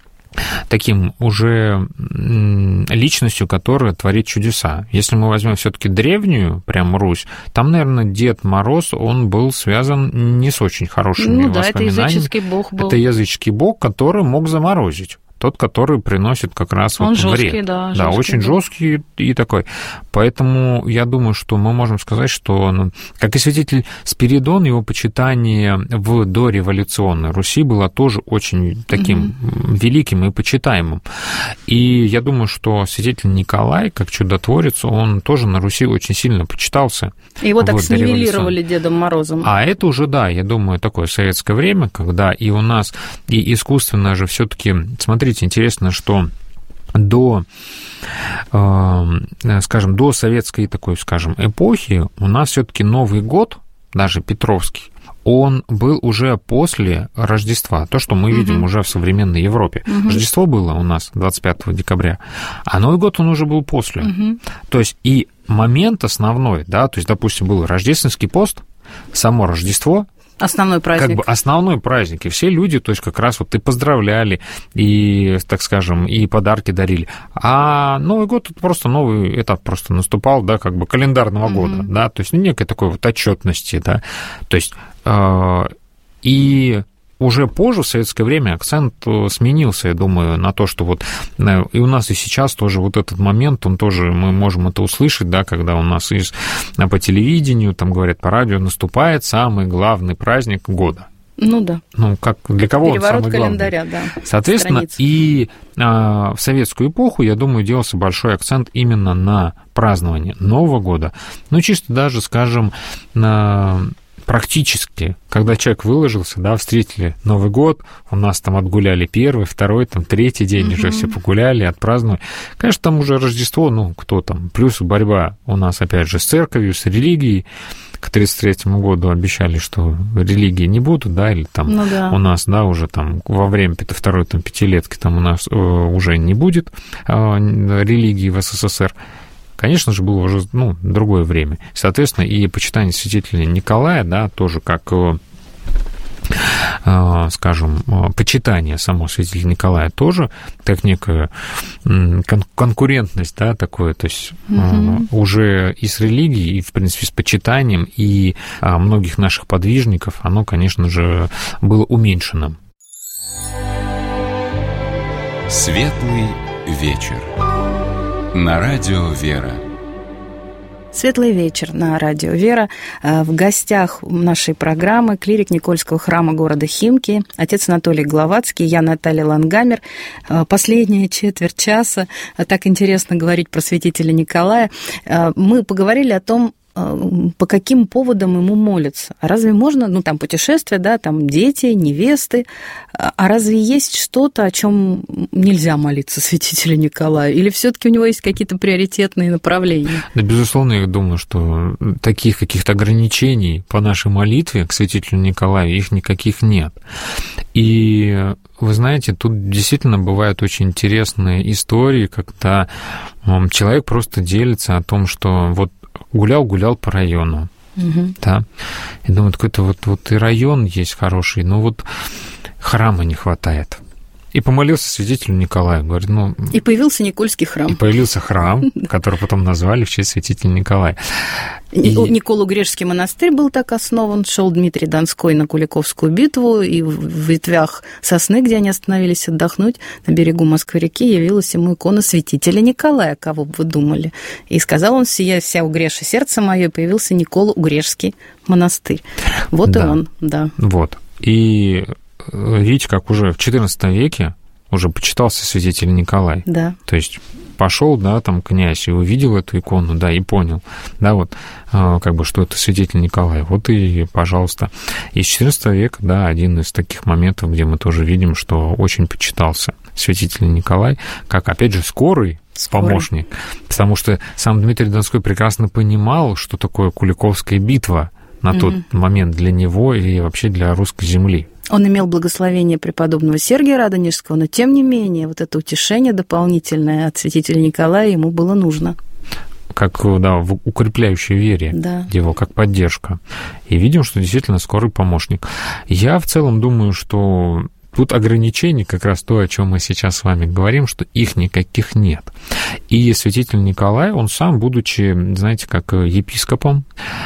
таким уже личностью, которая творит чудеса. Если мы возьмем все-таки древнюю, прям Русь, там, наверное, Дед Мороз, он был связан не с очень хорошими ну, да, воспоминаниями. Это языческий бог был. Это языческий бог, который мог заморозить. Тот, который приносит как раз он вот жёсткий, вред. Да, да, жёсткий, очень да. жесткий и такой. Поэтому я думаю, что мы можем сказать, что, ну, как и святитель Спиридон, его почитание в дореволюционной Руси было тоже очень таким mm-hmm. великим и почитаемым. И я думаю, что святитель Николай, как чудотворец, он тоже на Руси очень сильно почитался. Его так снивелировали Дедом Морозом. А это уже, да, я думаю, такое советское время, когда и у нас, и искусственно же все-таки, смотрите, интересно, что до, э, скажем, до советской такой, скажем, эпохи у нас все-таки Новый год, даже Петровский, он был уже после Рождества, то, что мы видим uh-huh. уже в современной Европе. Uh-huh. Рождество было у нас двадцать пятого декабря, а Новый год он уже был после. Uh-huh. То есть и момент основной, да, то есть, допустим, был рождественский пост, само Рождество, основной праздник. Как бы основной праздник. И все люди, то есть как раз вот и поздравляли, и, так скажем, и подарки дарили. А Новый год — это просто новый этап просто наступал, да, как бы календарного mm-hmm. года, да, то есть некой такой вот отчетности, да. То есть И уже позже, в советское время, акцент сменился, я думаю, на то, что вот и у нас и сейчас тоже вот этот момент, он тоже, мы можем это услышать, да, когда у нас из, по телевидению, там говорят по радио, наступает самый главный праздник года. Ну да. Ну, как для кого Переворот он самый календаря, главный? Да. Соответственно, Страниц. и а, в советскую эпоху, я думаю, делался большой акцент именно на празднование Нового года. Ну, чисто даже, скажем, на... практически, когда человек выложился, да, встретили Новый год, у нас там отгуляли первый, второй, там, третий день, уже все погуляли, отпраздновали. Конечно, там уже Рождество, ну, кто там, плюс борьба у нас, опять же, с церковью, с религией. К тридцать третьему году обещали, что религии не будут, да, или там ну, да. у нас, да, уже там во время второй там, пятилетки там у нас э, уже не будет э, религии в СССР. Конечно же, было уже, ну, другое время. Соответственно, и почитание святителя Николая, да, тоже как, скажем, почитание самого святителя Николая тоже, как некая конкурентность, да, такое, то есть угу. уже и с религией, и, в принципе, с почитанием, и многих наших подвижников, оно, конечно же, было уменьшенным. Светлый вечер. На радио «Вера». Светлый вечер на радио «Вера». В гостях нашей программы клирик Никольского храма города Химки, отец Анатолий Гловацкий, я Наталья Лангамер. Последняя четверть часа, так интересно говорить про святителя Николая. Мы поговорили о том, по каким поводам ему молятся. А разве можно, ну, там, путешествия, да, там, дети, невесты, а разве есть что-то, о чем нельзя молиться святителю Николаю? Или все-таки у него есть какие-то приоритетные направления? Да, безусловно, я думаю, что таких каких-то ограничений по нашей молитве к святителю Николаю, их никаких нет. И вы знаете, тут действительно бывают очень интересные истории, когда человек просто делится о том, что вот гулял-гулял по району, угу. да, и думаю, какой-то вот, вот и район есть хороший, но вот храма не хватает. И помолился святителю Николаю, говорит, ну... И появился Никольский храм. И появился храм, который потом назвали в честь святителя Николая. И... Николо-Угрешский монастырь был так основан, шел Дмитрий Донской на Куликовскую битву, и в ветвях сосны, где они остановились отдохнуть, на берегу Москвы-реки, явилась ему икона святителя Николая, кого бы вы думали. И сказал он, сия вся угреша сердце мое, и появился Николо-Угрешский монастырь. Вот да. И он, да. Вот. И... Видите, как уже в четырнадцатом веке уже почитался святитель Николай. Да. То есть пошел, да, там князь и увидел эту икону, да, и понял, да, вот, как бы, что это святитель Николай. Вот и, пожалуйста. Из четырнадцатого века, да, один из таких моментов, где мы тоже видим, что очень почитался святитель Николай, как, опять же, скорый, Скорый. помощник. Потому что сам Дмитрий Донской прекрасно понимал, что такое Куликовская битва на mm-hmm. тот момент для него и вообще для русской земли. Он имел благословение преподобного Сергия Радонежского, но, тем не менее, вот это утешение дополнительное от святителя Николая ему было нужно. Как, да, в укрепляющей вере да. его, как поддержка. И видим, что действительно скорый помощник. Я в целом думаю, что тут ограничений, как раз то, о чем мы сейчас с вами говорим, что их никаких нет. И святитель Николай, он сам, будучи, знаете, как епископом,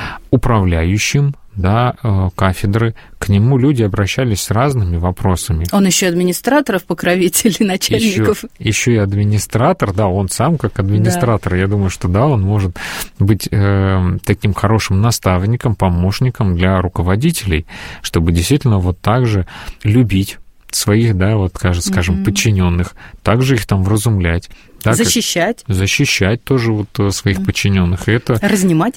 управляющим, да, кафедры, к нему люди обращались с разными вопросами. Он еще администраторов, покровителей, начальников. Еще, еще и администратор, да, он сам как администратор. Да. Я думаю, что да, он может быть э, таким хорошим наставником, помощником для руководителей, чтобы действительно вот так же любить своих, да, вот, скажем, mm-hmm. подчиненных, также их там вразумлять. Так, защищать. Защищать тоже вот своих mm-hmm. подчиненных. Это... Разнимать.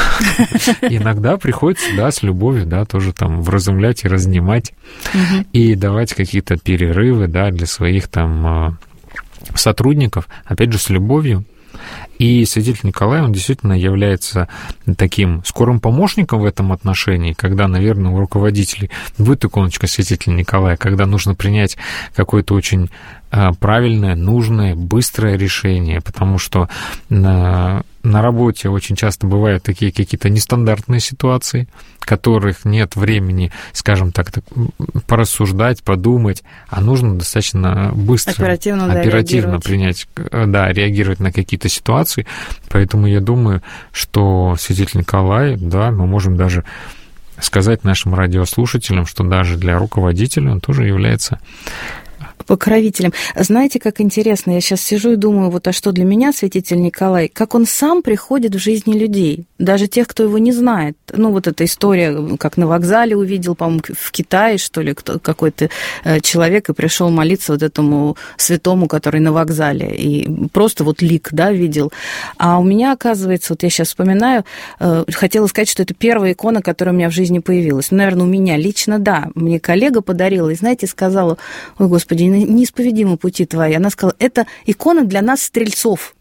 Иногда приходится, да, с любовью, да, тоже там вразумлять и разнимать, mm-hmm. и давать какие-то перерывы, да, для своих там сотрудников, опять же, с любовью. И святитель Николай, он действительно является таким скорым помощником в этом отношении, когда, наверное, у руководителей будет иконочка святителя Николая, когда нужно принять какое-то очень правильное, нужное, быстрое решение, потому что на, на работе очень часто бывают такие какие-то нестандартные ситуации, которых нет времени, скажем так, так порассуждать, подумать, а нужно достаточно быстро, оперативно, да, оперативно принять, да, реагировать на какие-то ситуации. Поэтому я думаю, что святитель Николай, да, мы можем даже сказать нашим радиослушателям, что даже для руководителя он тоже является покровителем. Знаете, как интересно, я сейчас сижу и думаю, вот а что для меня святитель Николай, как он сам приходит в жизни людей, даже тех, кто его не знает. Ну, вот эта история, как на вокзале увидел, по-моему, в Китае, что ли, кто, какой-то человек и пришел молиться вот этому святому, который на вокзале, и просто вот лик, да, видел. А у меня, оказывается, вот я сейчас вспоминаю, хотела сказать, что это первая икона, которая у меня в жизни появилась. Ну, наверное, у меня лично, да. Мне коллега подарила, и, знаете, сказала: ой, Господи, неисповедимы пути твои. Она сказала, это икона для нас, стрельцов,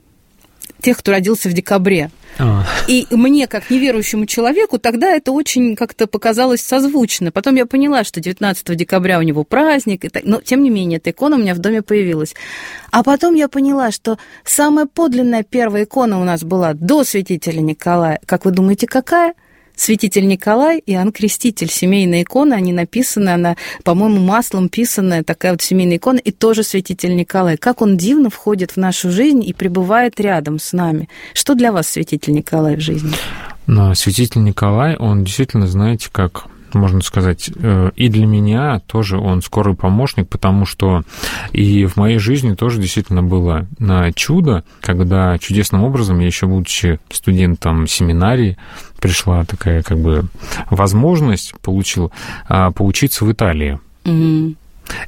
тех, кто родился в декабре. А. И мне, как неверующему человеку, тогда это очень как-то показалось созвучно. Потом я поняла, что девятнадцатого декабря у него праздник, но, тем не менее, эта икона у меня в доме появилась. А потом я поняла, что самая подлинная первая икона у нас была до святителя Николая. Как вы думаете, какая? Святитель Николай, Иоанн Креститель, семейная икона, они написаны, она, по-моему, маслом писанная, такая вот семейная икона, и тоже святитель Николай. Как он дивно входит в нашу жизнь и пребывает рядом с нами. Что для вас святитель Николай в жизни? Но святитель Николай, он действительно, знаете, как... можно сказать, и для меня тоже он скорый помощник, потому что и в моей жизни тоже действительно было чудо, когда чудесным образом, я еще будучи студентом семинарии, пришла такая как бы возможность, получил, поучиться в Италии. Mm-hmm.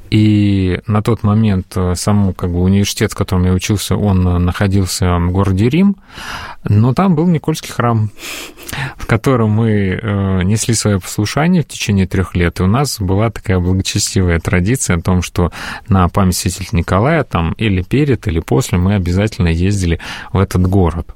И на тот момент сам как бы университет, в котором я учился, он находился в городе Рим, но там был Никольский храм, в котором мы несли свое послушание в течение трех лет. И у нас была такая благочестивая традиция о том, что на память святителя Николая там или перед, или после мы обязательно ездили в этот город.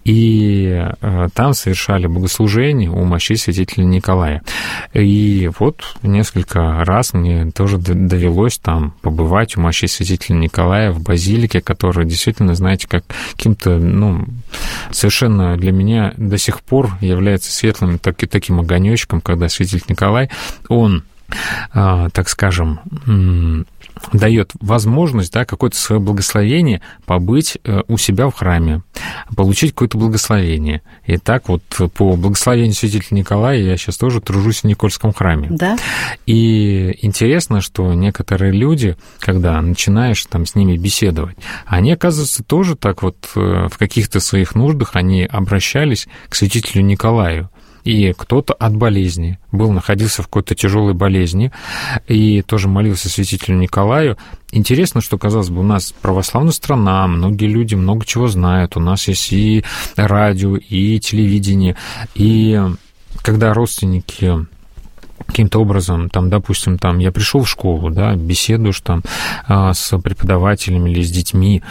И там совершали богослужение у мощей святителя Николая. И вот несколько раз мне тоже довелось там побывать у мощей святителя Николая в базилике, которая действительно, знаете, как каким-то, ну, совершенно для меня до сих пор является светлым так, таким огонёчком, когда святитель Николай, он, так скажем, дает возможность, да, какое-то свое благословение побыть у себя в храме, получить какое-то благословение. И так вот по благословению святителя Николая я сейчас тоже тружусь в Никольском храме. Да. И интересно, что некоторые люди, когда начинаешь там с ними беседовать, они, оказывается, тоже так вот в каких-то своих нуждах они обращались к святителю Николаю. И кто-то от болезни был, находился в какой-то тяжелой болезни, и тоже молился святителю Николаю. Интересно, что, казалось бы, у нас православная страна, многие люди много чего знают, у нас есть и радио, и телевидение, и когда родственники каким-то образом, там, допустим, там, я пришел в школу, да, беседуешь там с преподавателями или с детьми,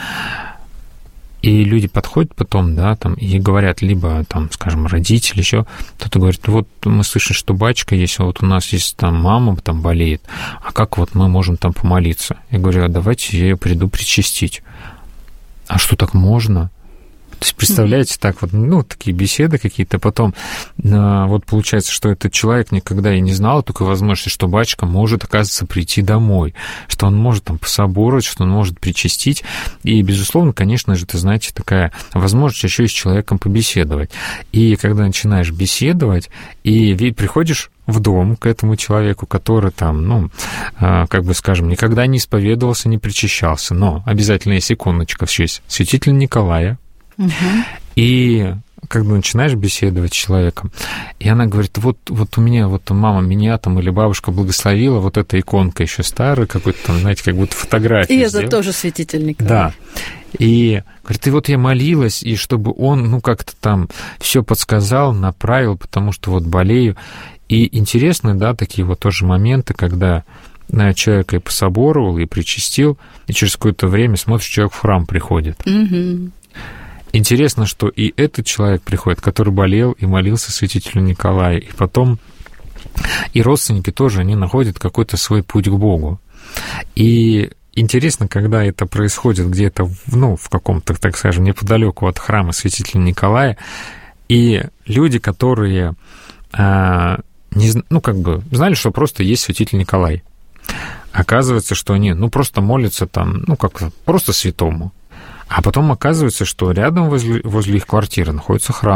и люди подходят потом, да, там, и говорят, либо, там, скажем, родители, еще кто-то говорит, вот мы слышим, что батюшка есть, а вот у нас есть там мама там болеет, а как вот мы можем там помолиться? Я говорю, а давайте я ее приду причастить. А что, так можно? То есть, представляете, так вот, ну, такие беседы какие-то, потом вот получается, что этот человек никогда и не знал такой возможности, что батюшка может, оказывается, прийти домой, что он может там пособоровать, что он может причастить, и, безусловно, конечно же, ты знаете, такая возможность еще и с человеком побеседовать. И когда начинаешь беседовать, и приходишь в дом к этому человеку, который там, ну, как бы, скажем, никогда не исповедовался, не причащался, но обязательно есть иконочка в честь святителя Николая. Угу. И когда начинаешь беседовать с человеком, и она говорит, вот, вот у меня, вот мама меня там или бабушка благословила, вот эта иконка еще старая, какой-то там, знаете, как будто фотография. И это тоже святитель Николай. Да. И говорит, и вот я молилась, и чтобы он, ну, как-то там все подсказал, направил, потому что вот болею. И интересны, да, такие вот тоже моменты, когда человека и пособоровал, и причастил, и через какое-то время смотришь, человек в храм приходит. Угу. Интересно, что и этот человек приходит, который болел и молился святителю Николаю, и потом и родственники тоже, они находят какой-то свой путь к Богу. И интересно, когда это происходит где-то, ну, в каком-то, так скажем, неподалеку от храма святителя Николая, и люди, которые, а, не, ну, как бы, знали, что просто есть святитель Николай, оказывается, что они, ну, просто молятся там, ну, как просто святому. А потом оказывается, что рядом возле, возле их квартиры находится храм.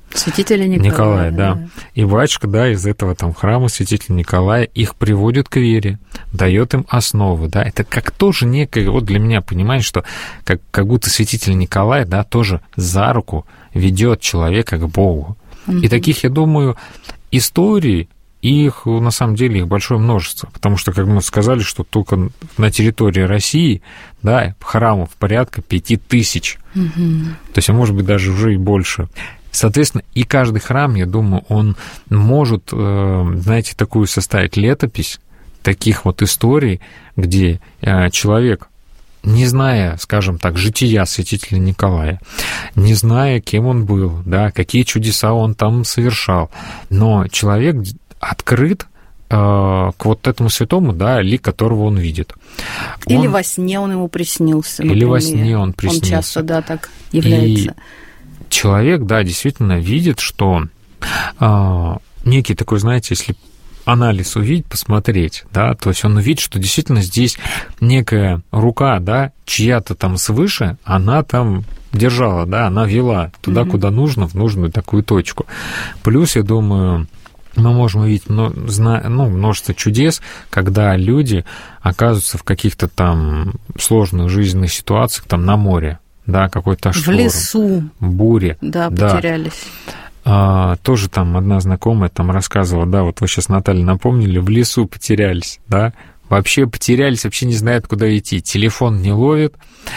Святителя Николая. Николая, да. да. И батюшка, да, из этого там храма святителя Николая их приводит к вере, дает им основы, да. Это как тоже некое, вот для меня, понимаешь, что как, как будто святитель Николай, да, тоже за руку ведет человека к Богу. Mm-hmm. И таких, я думаю, историй, их, на самом деле, их большое множество, потому что, как мы сказали, что только на территории России, да, храмов порядка пяти тысяч, mm-hmm. то есть, а может быть, даже уже и больше. Соответственно, и каждый храм, я думаю, он может, знаете, такую составить летопись таких вот историй, где человек, не зная, скажем так, жития святителя Николая, не зная, кем он был, да, какие чудеса он там совершал, но человек открыт э, к вот этому святому, да, лик которого он видит. Или он... во сне он ему приснился. Или например. во сне он приснился. Он часто, да, так является. И человек, да, действительно видит, что э, некий такой, знаете, если анализ увидеть, посмотреть, да, то есть он увидит, что действительно здесь некая рука, да, чья-то там свыше, она там держала, да, она вела туда, mm-hmm. куда нужно, в нужную такую точку. Плюс, я думаю, мы можем увидеть ну, множество чудес, когда люди оказываются в каких-то там сложных жизненных ситуациях, там на море, да, какой-то шторм. В лесу. Буре. Да, потерялись. Да. А, тоже там одна знакомая там рассказывала, да, вот вы сейчас, Наталья, напомнили, в лесу потерялись, да, вообще потерялись, вообще не знают, куда идти, телефон не ловит,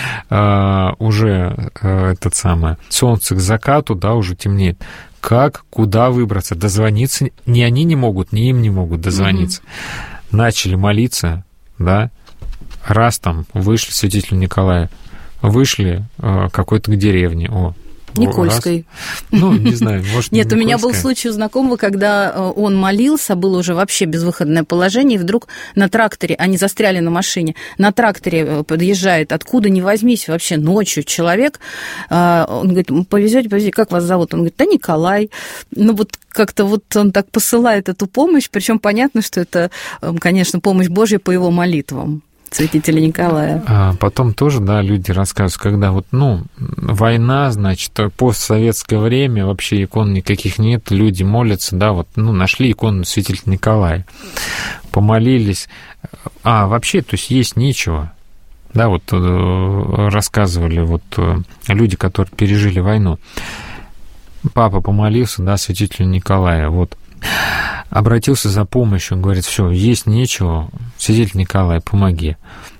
а, уже а, этот самый, солнце к закату, да, уже темнеет. Как, куда выбраться, дозвониться, ни они не могут, ни им не могут дозвониться. Mm-hmm. Начали молиться, да, раз там вышли святителю Николая, вышли а, какой-то к деревне, о, Никольской. Раз. Ну, не знаю, может, Нет, не у меня был Никольская. случай у знакомого, когда он молился, было уже вообще безвыходное положение, и вдруг на тракторе, они застряли на машине, на тракторе подъезжает, откуда ни возьмись, вообще ночью человек, он говорит, повезете, повезете, как вас зовут? Он говорит, да Николай. Ну, вот как-то вот он так посылает эту помощь, причем понятно, что это, конечно, помощь Божья по его молитвам. Святителя Николая. А потом тоже, да, люди рассказывают, когда вот, ну, война, значит, постсоветское время, вообще икон никаких нет, люди молятся, да, вот, ну, нашли икону святителя Николая, помолились, а вообще, то есть есть нечего, да, вот рассказывали вот люди, которые пережили войну, папа помолился, да, святителю Николая, вот, обратился за помощью, он говорит, все, есть нечего, святитель Николай, помоги.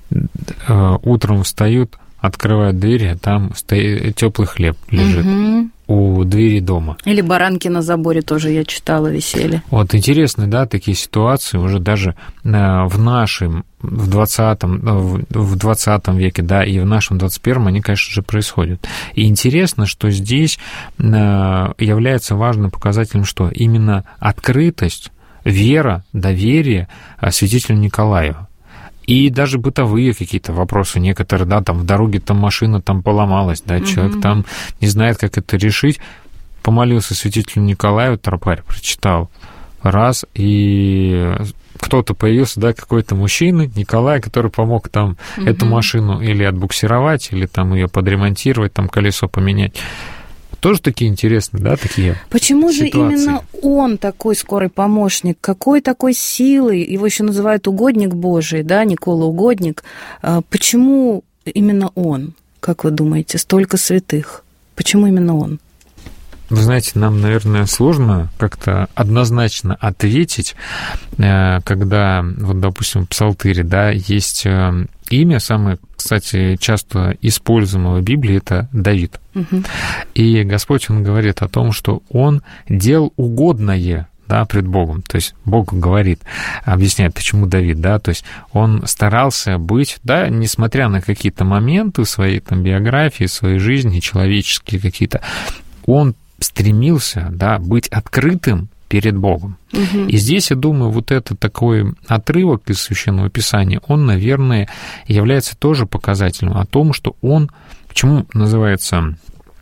Утром встают, открывают двери, а там стоит теплый хлеб лежит угу. у двери дома. Или баранки на заборе тоже, я читала, висели. Вот интересные, да, такие ситуации уже даже в нашем, в двадцатом, в двадцатом веке, да, и в нашем двадцать первом они, конечно же, происходят. И интересно, что здесь является важным показателем, что именно открытость, вера, доверие святителю Николаю. И даже бытовые какие-то вопросы некоторые, да, там в дороге там машина там поломалась, да, mm-hmm. человек там не знает, как это решить, помолился святителю Николаю, тропарь прочитал, раз, и кто-то появился, да, какой-то мужчина, Николай, который помог там mm-hmm. эту машину или отбуксировать, или там ее подремонтировать, там колесо поменять. Тоже такие интересные, да, такие Почему ситуации. Же именно он такой скорый помощник? Какой такой силой? Его еще называют угодник Божий, да, Никола Угодник. Почему именно он, как вы думаете, столько святых? Почему именно он? Вы знаете, нам, наверное, сложно как-то однозначно ответить, когда, вот, допустим, в Псалтыре, да, есть имя, самое, кстати, часто используемое в Библии, это Давид. Угу. И Господь, Он говорит о том, что Он делал угодное, да, пред Богом. То есть Бог говорит, объясняет, почему Давид, да, то есть он старался быть, да, несмотря на какие-то моменты в своей там биографии, в своей жизни, человеческие какие-то, он стремился, да, быть открытым перед Богом. Угу. И здесь, я думаю, вот этот такой отрывок из Священного Писания, он, наверное, является тоже показателем о том, что он, почему называется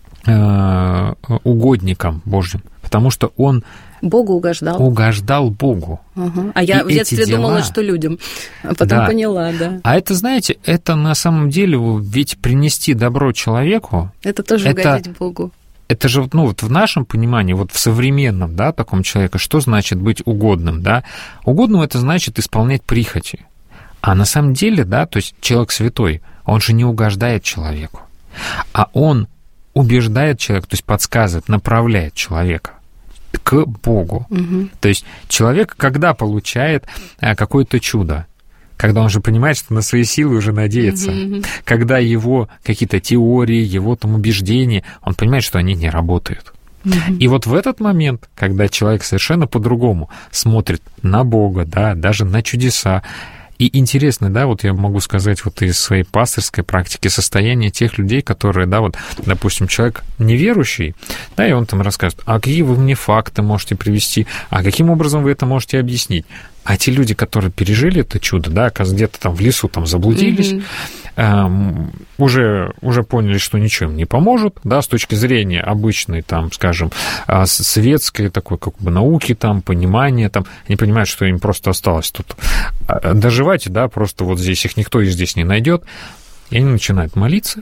э, угодником Божьим? Потому что он Богу угождал. Угождал Богу. Угу. А я и в детстве дела... думала, что людям. А потом да. поняла, да. А это, знаете, это на самом деле ведь принести добро человеку... Это тоже это... угодить Богу. это же ну, вот в нашем понимании, вот в современном, да, таком человеке, что значит быть угодным, да? Угодным — это значит исполнять прихоти. А на самом деле, да, то есть человек святой, он же не угождает человеку, а он убеждает человека, то есть подсказывает, направляет человека к Богу. Угу. То есть человек, когда получает какое-то чудо, когда он же понимает, что на свои силы уже надеется, угу. когда его какие-то теории, его там убеждения, он понимает, что они не работают. Угу. И вот в этот момент, когда человек совершенно по-другому смотрит на Бога, да, даже на чудеса, и интересно, да, вот я могу сказать вот из своей пастырской практики состояние тех людей, которые, да, вот, допустим, человек неверующий, да, и он там рассказывает, а какие вы мне факты можете привести, а каким образом вы это можете объяснить? А те люди, которые пережили это чудо, да, где-то там в лесу там заблудились, mm-hmm. эм, уже, уже поняли, что ничего им не поможет, да, с точки зрения обычной, там, скажем, светской такой как бы науки, там, понимания, там, они понимают, что им просто осталось тут доживать, да, просто вот здесь их никто и здесь не найдет, и они начинают молиться,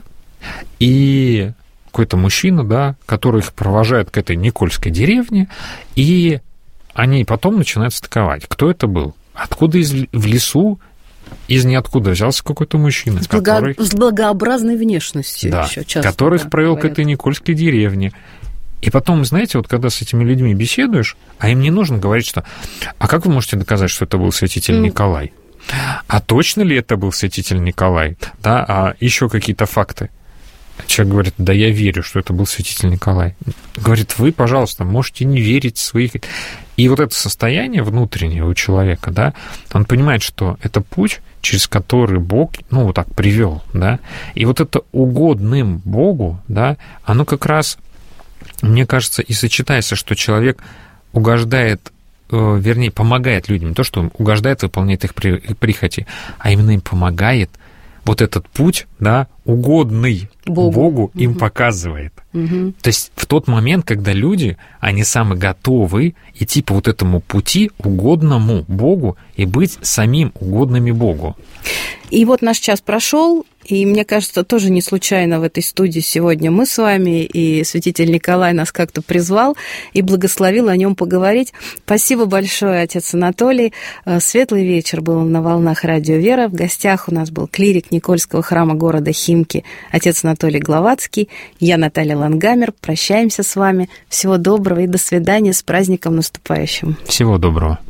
и какой-то мужчина, да, который их провожает к этой Никольской деревне, и они потом начинают стыковать. Кто это был? Откуда из, в лесу из ниоткуда взялся какой-то мужчина, с, который... благо... с благообразной внешностью, да, еще часто, который да, их провел говорят. К этой Никольской деревне. И потом, знаете, вот когда с этими людьми беседуешь, а им не нужно говорить, что «А как вы можете доказать, что это был святитель mm. Николай? А точно ли это был святитель Николай? Да, а еще какие-то факты?» Человек говорит, да я верю, что это был святитель Николай. Говорит, вы, пожалуйста, можете не верить в своих... И вот это состояние внутреннее у человека, да, он понимает, что это путь, через который Бог, ну, вот так привел, да, и вот это угодным Богу, да, оно как раз, мне кажется, и сочетается, что человек угождает, вернее, помогает людям, не то, что он угождает, выполняет их прихоти, а именно им помогает вот этот путь, да, угодный Богу, Богу им угу. показывает. Угу. То есть в тот момент, когда люди, они самые готовы идти по вот этому пути угодному Богу и быть самим угодными Богу. И вот наш час прошел, и мне кажется, тоже не случайно в этой студии сегодня мы с вами, и святитель Николай нас как-то призвал и благословил о нем поговорить. Спасибо большое, отец Анатолий. Светлый вечер был на волнах Радио Вера. В гостях у нас был клирик Никольского храма города Химки, отец Анатолий Гловацкий. Я Наталья Лангамер. Прощаемся с вами. Всего доброго и до свидания. С праздником наступающим. Всего доброго.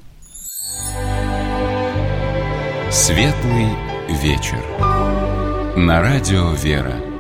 Светлый вечер. На радио «Вера».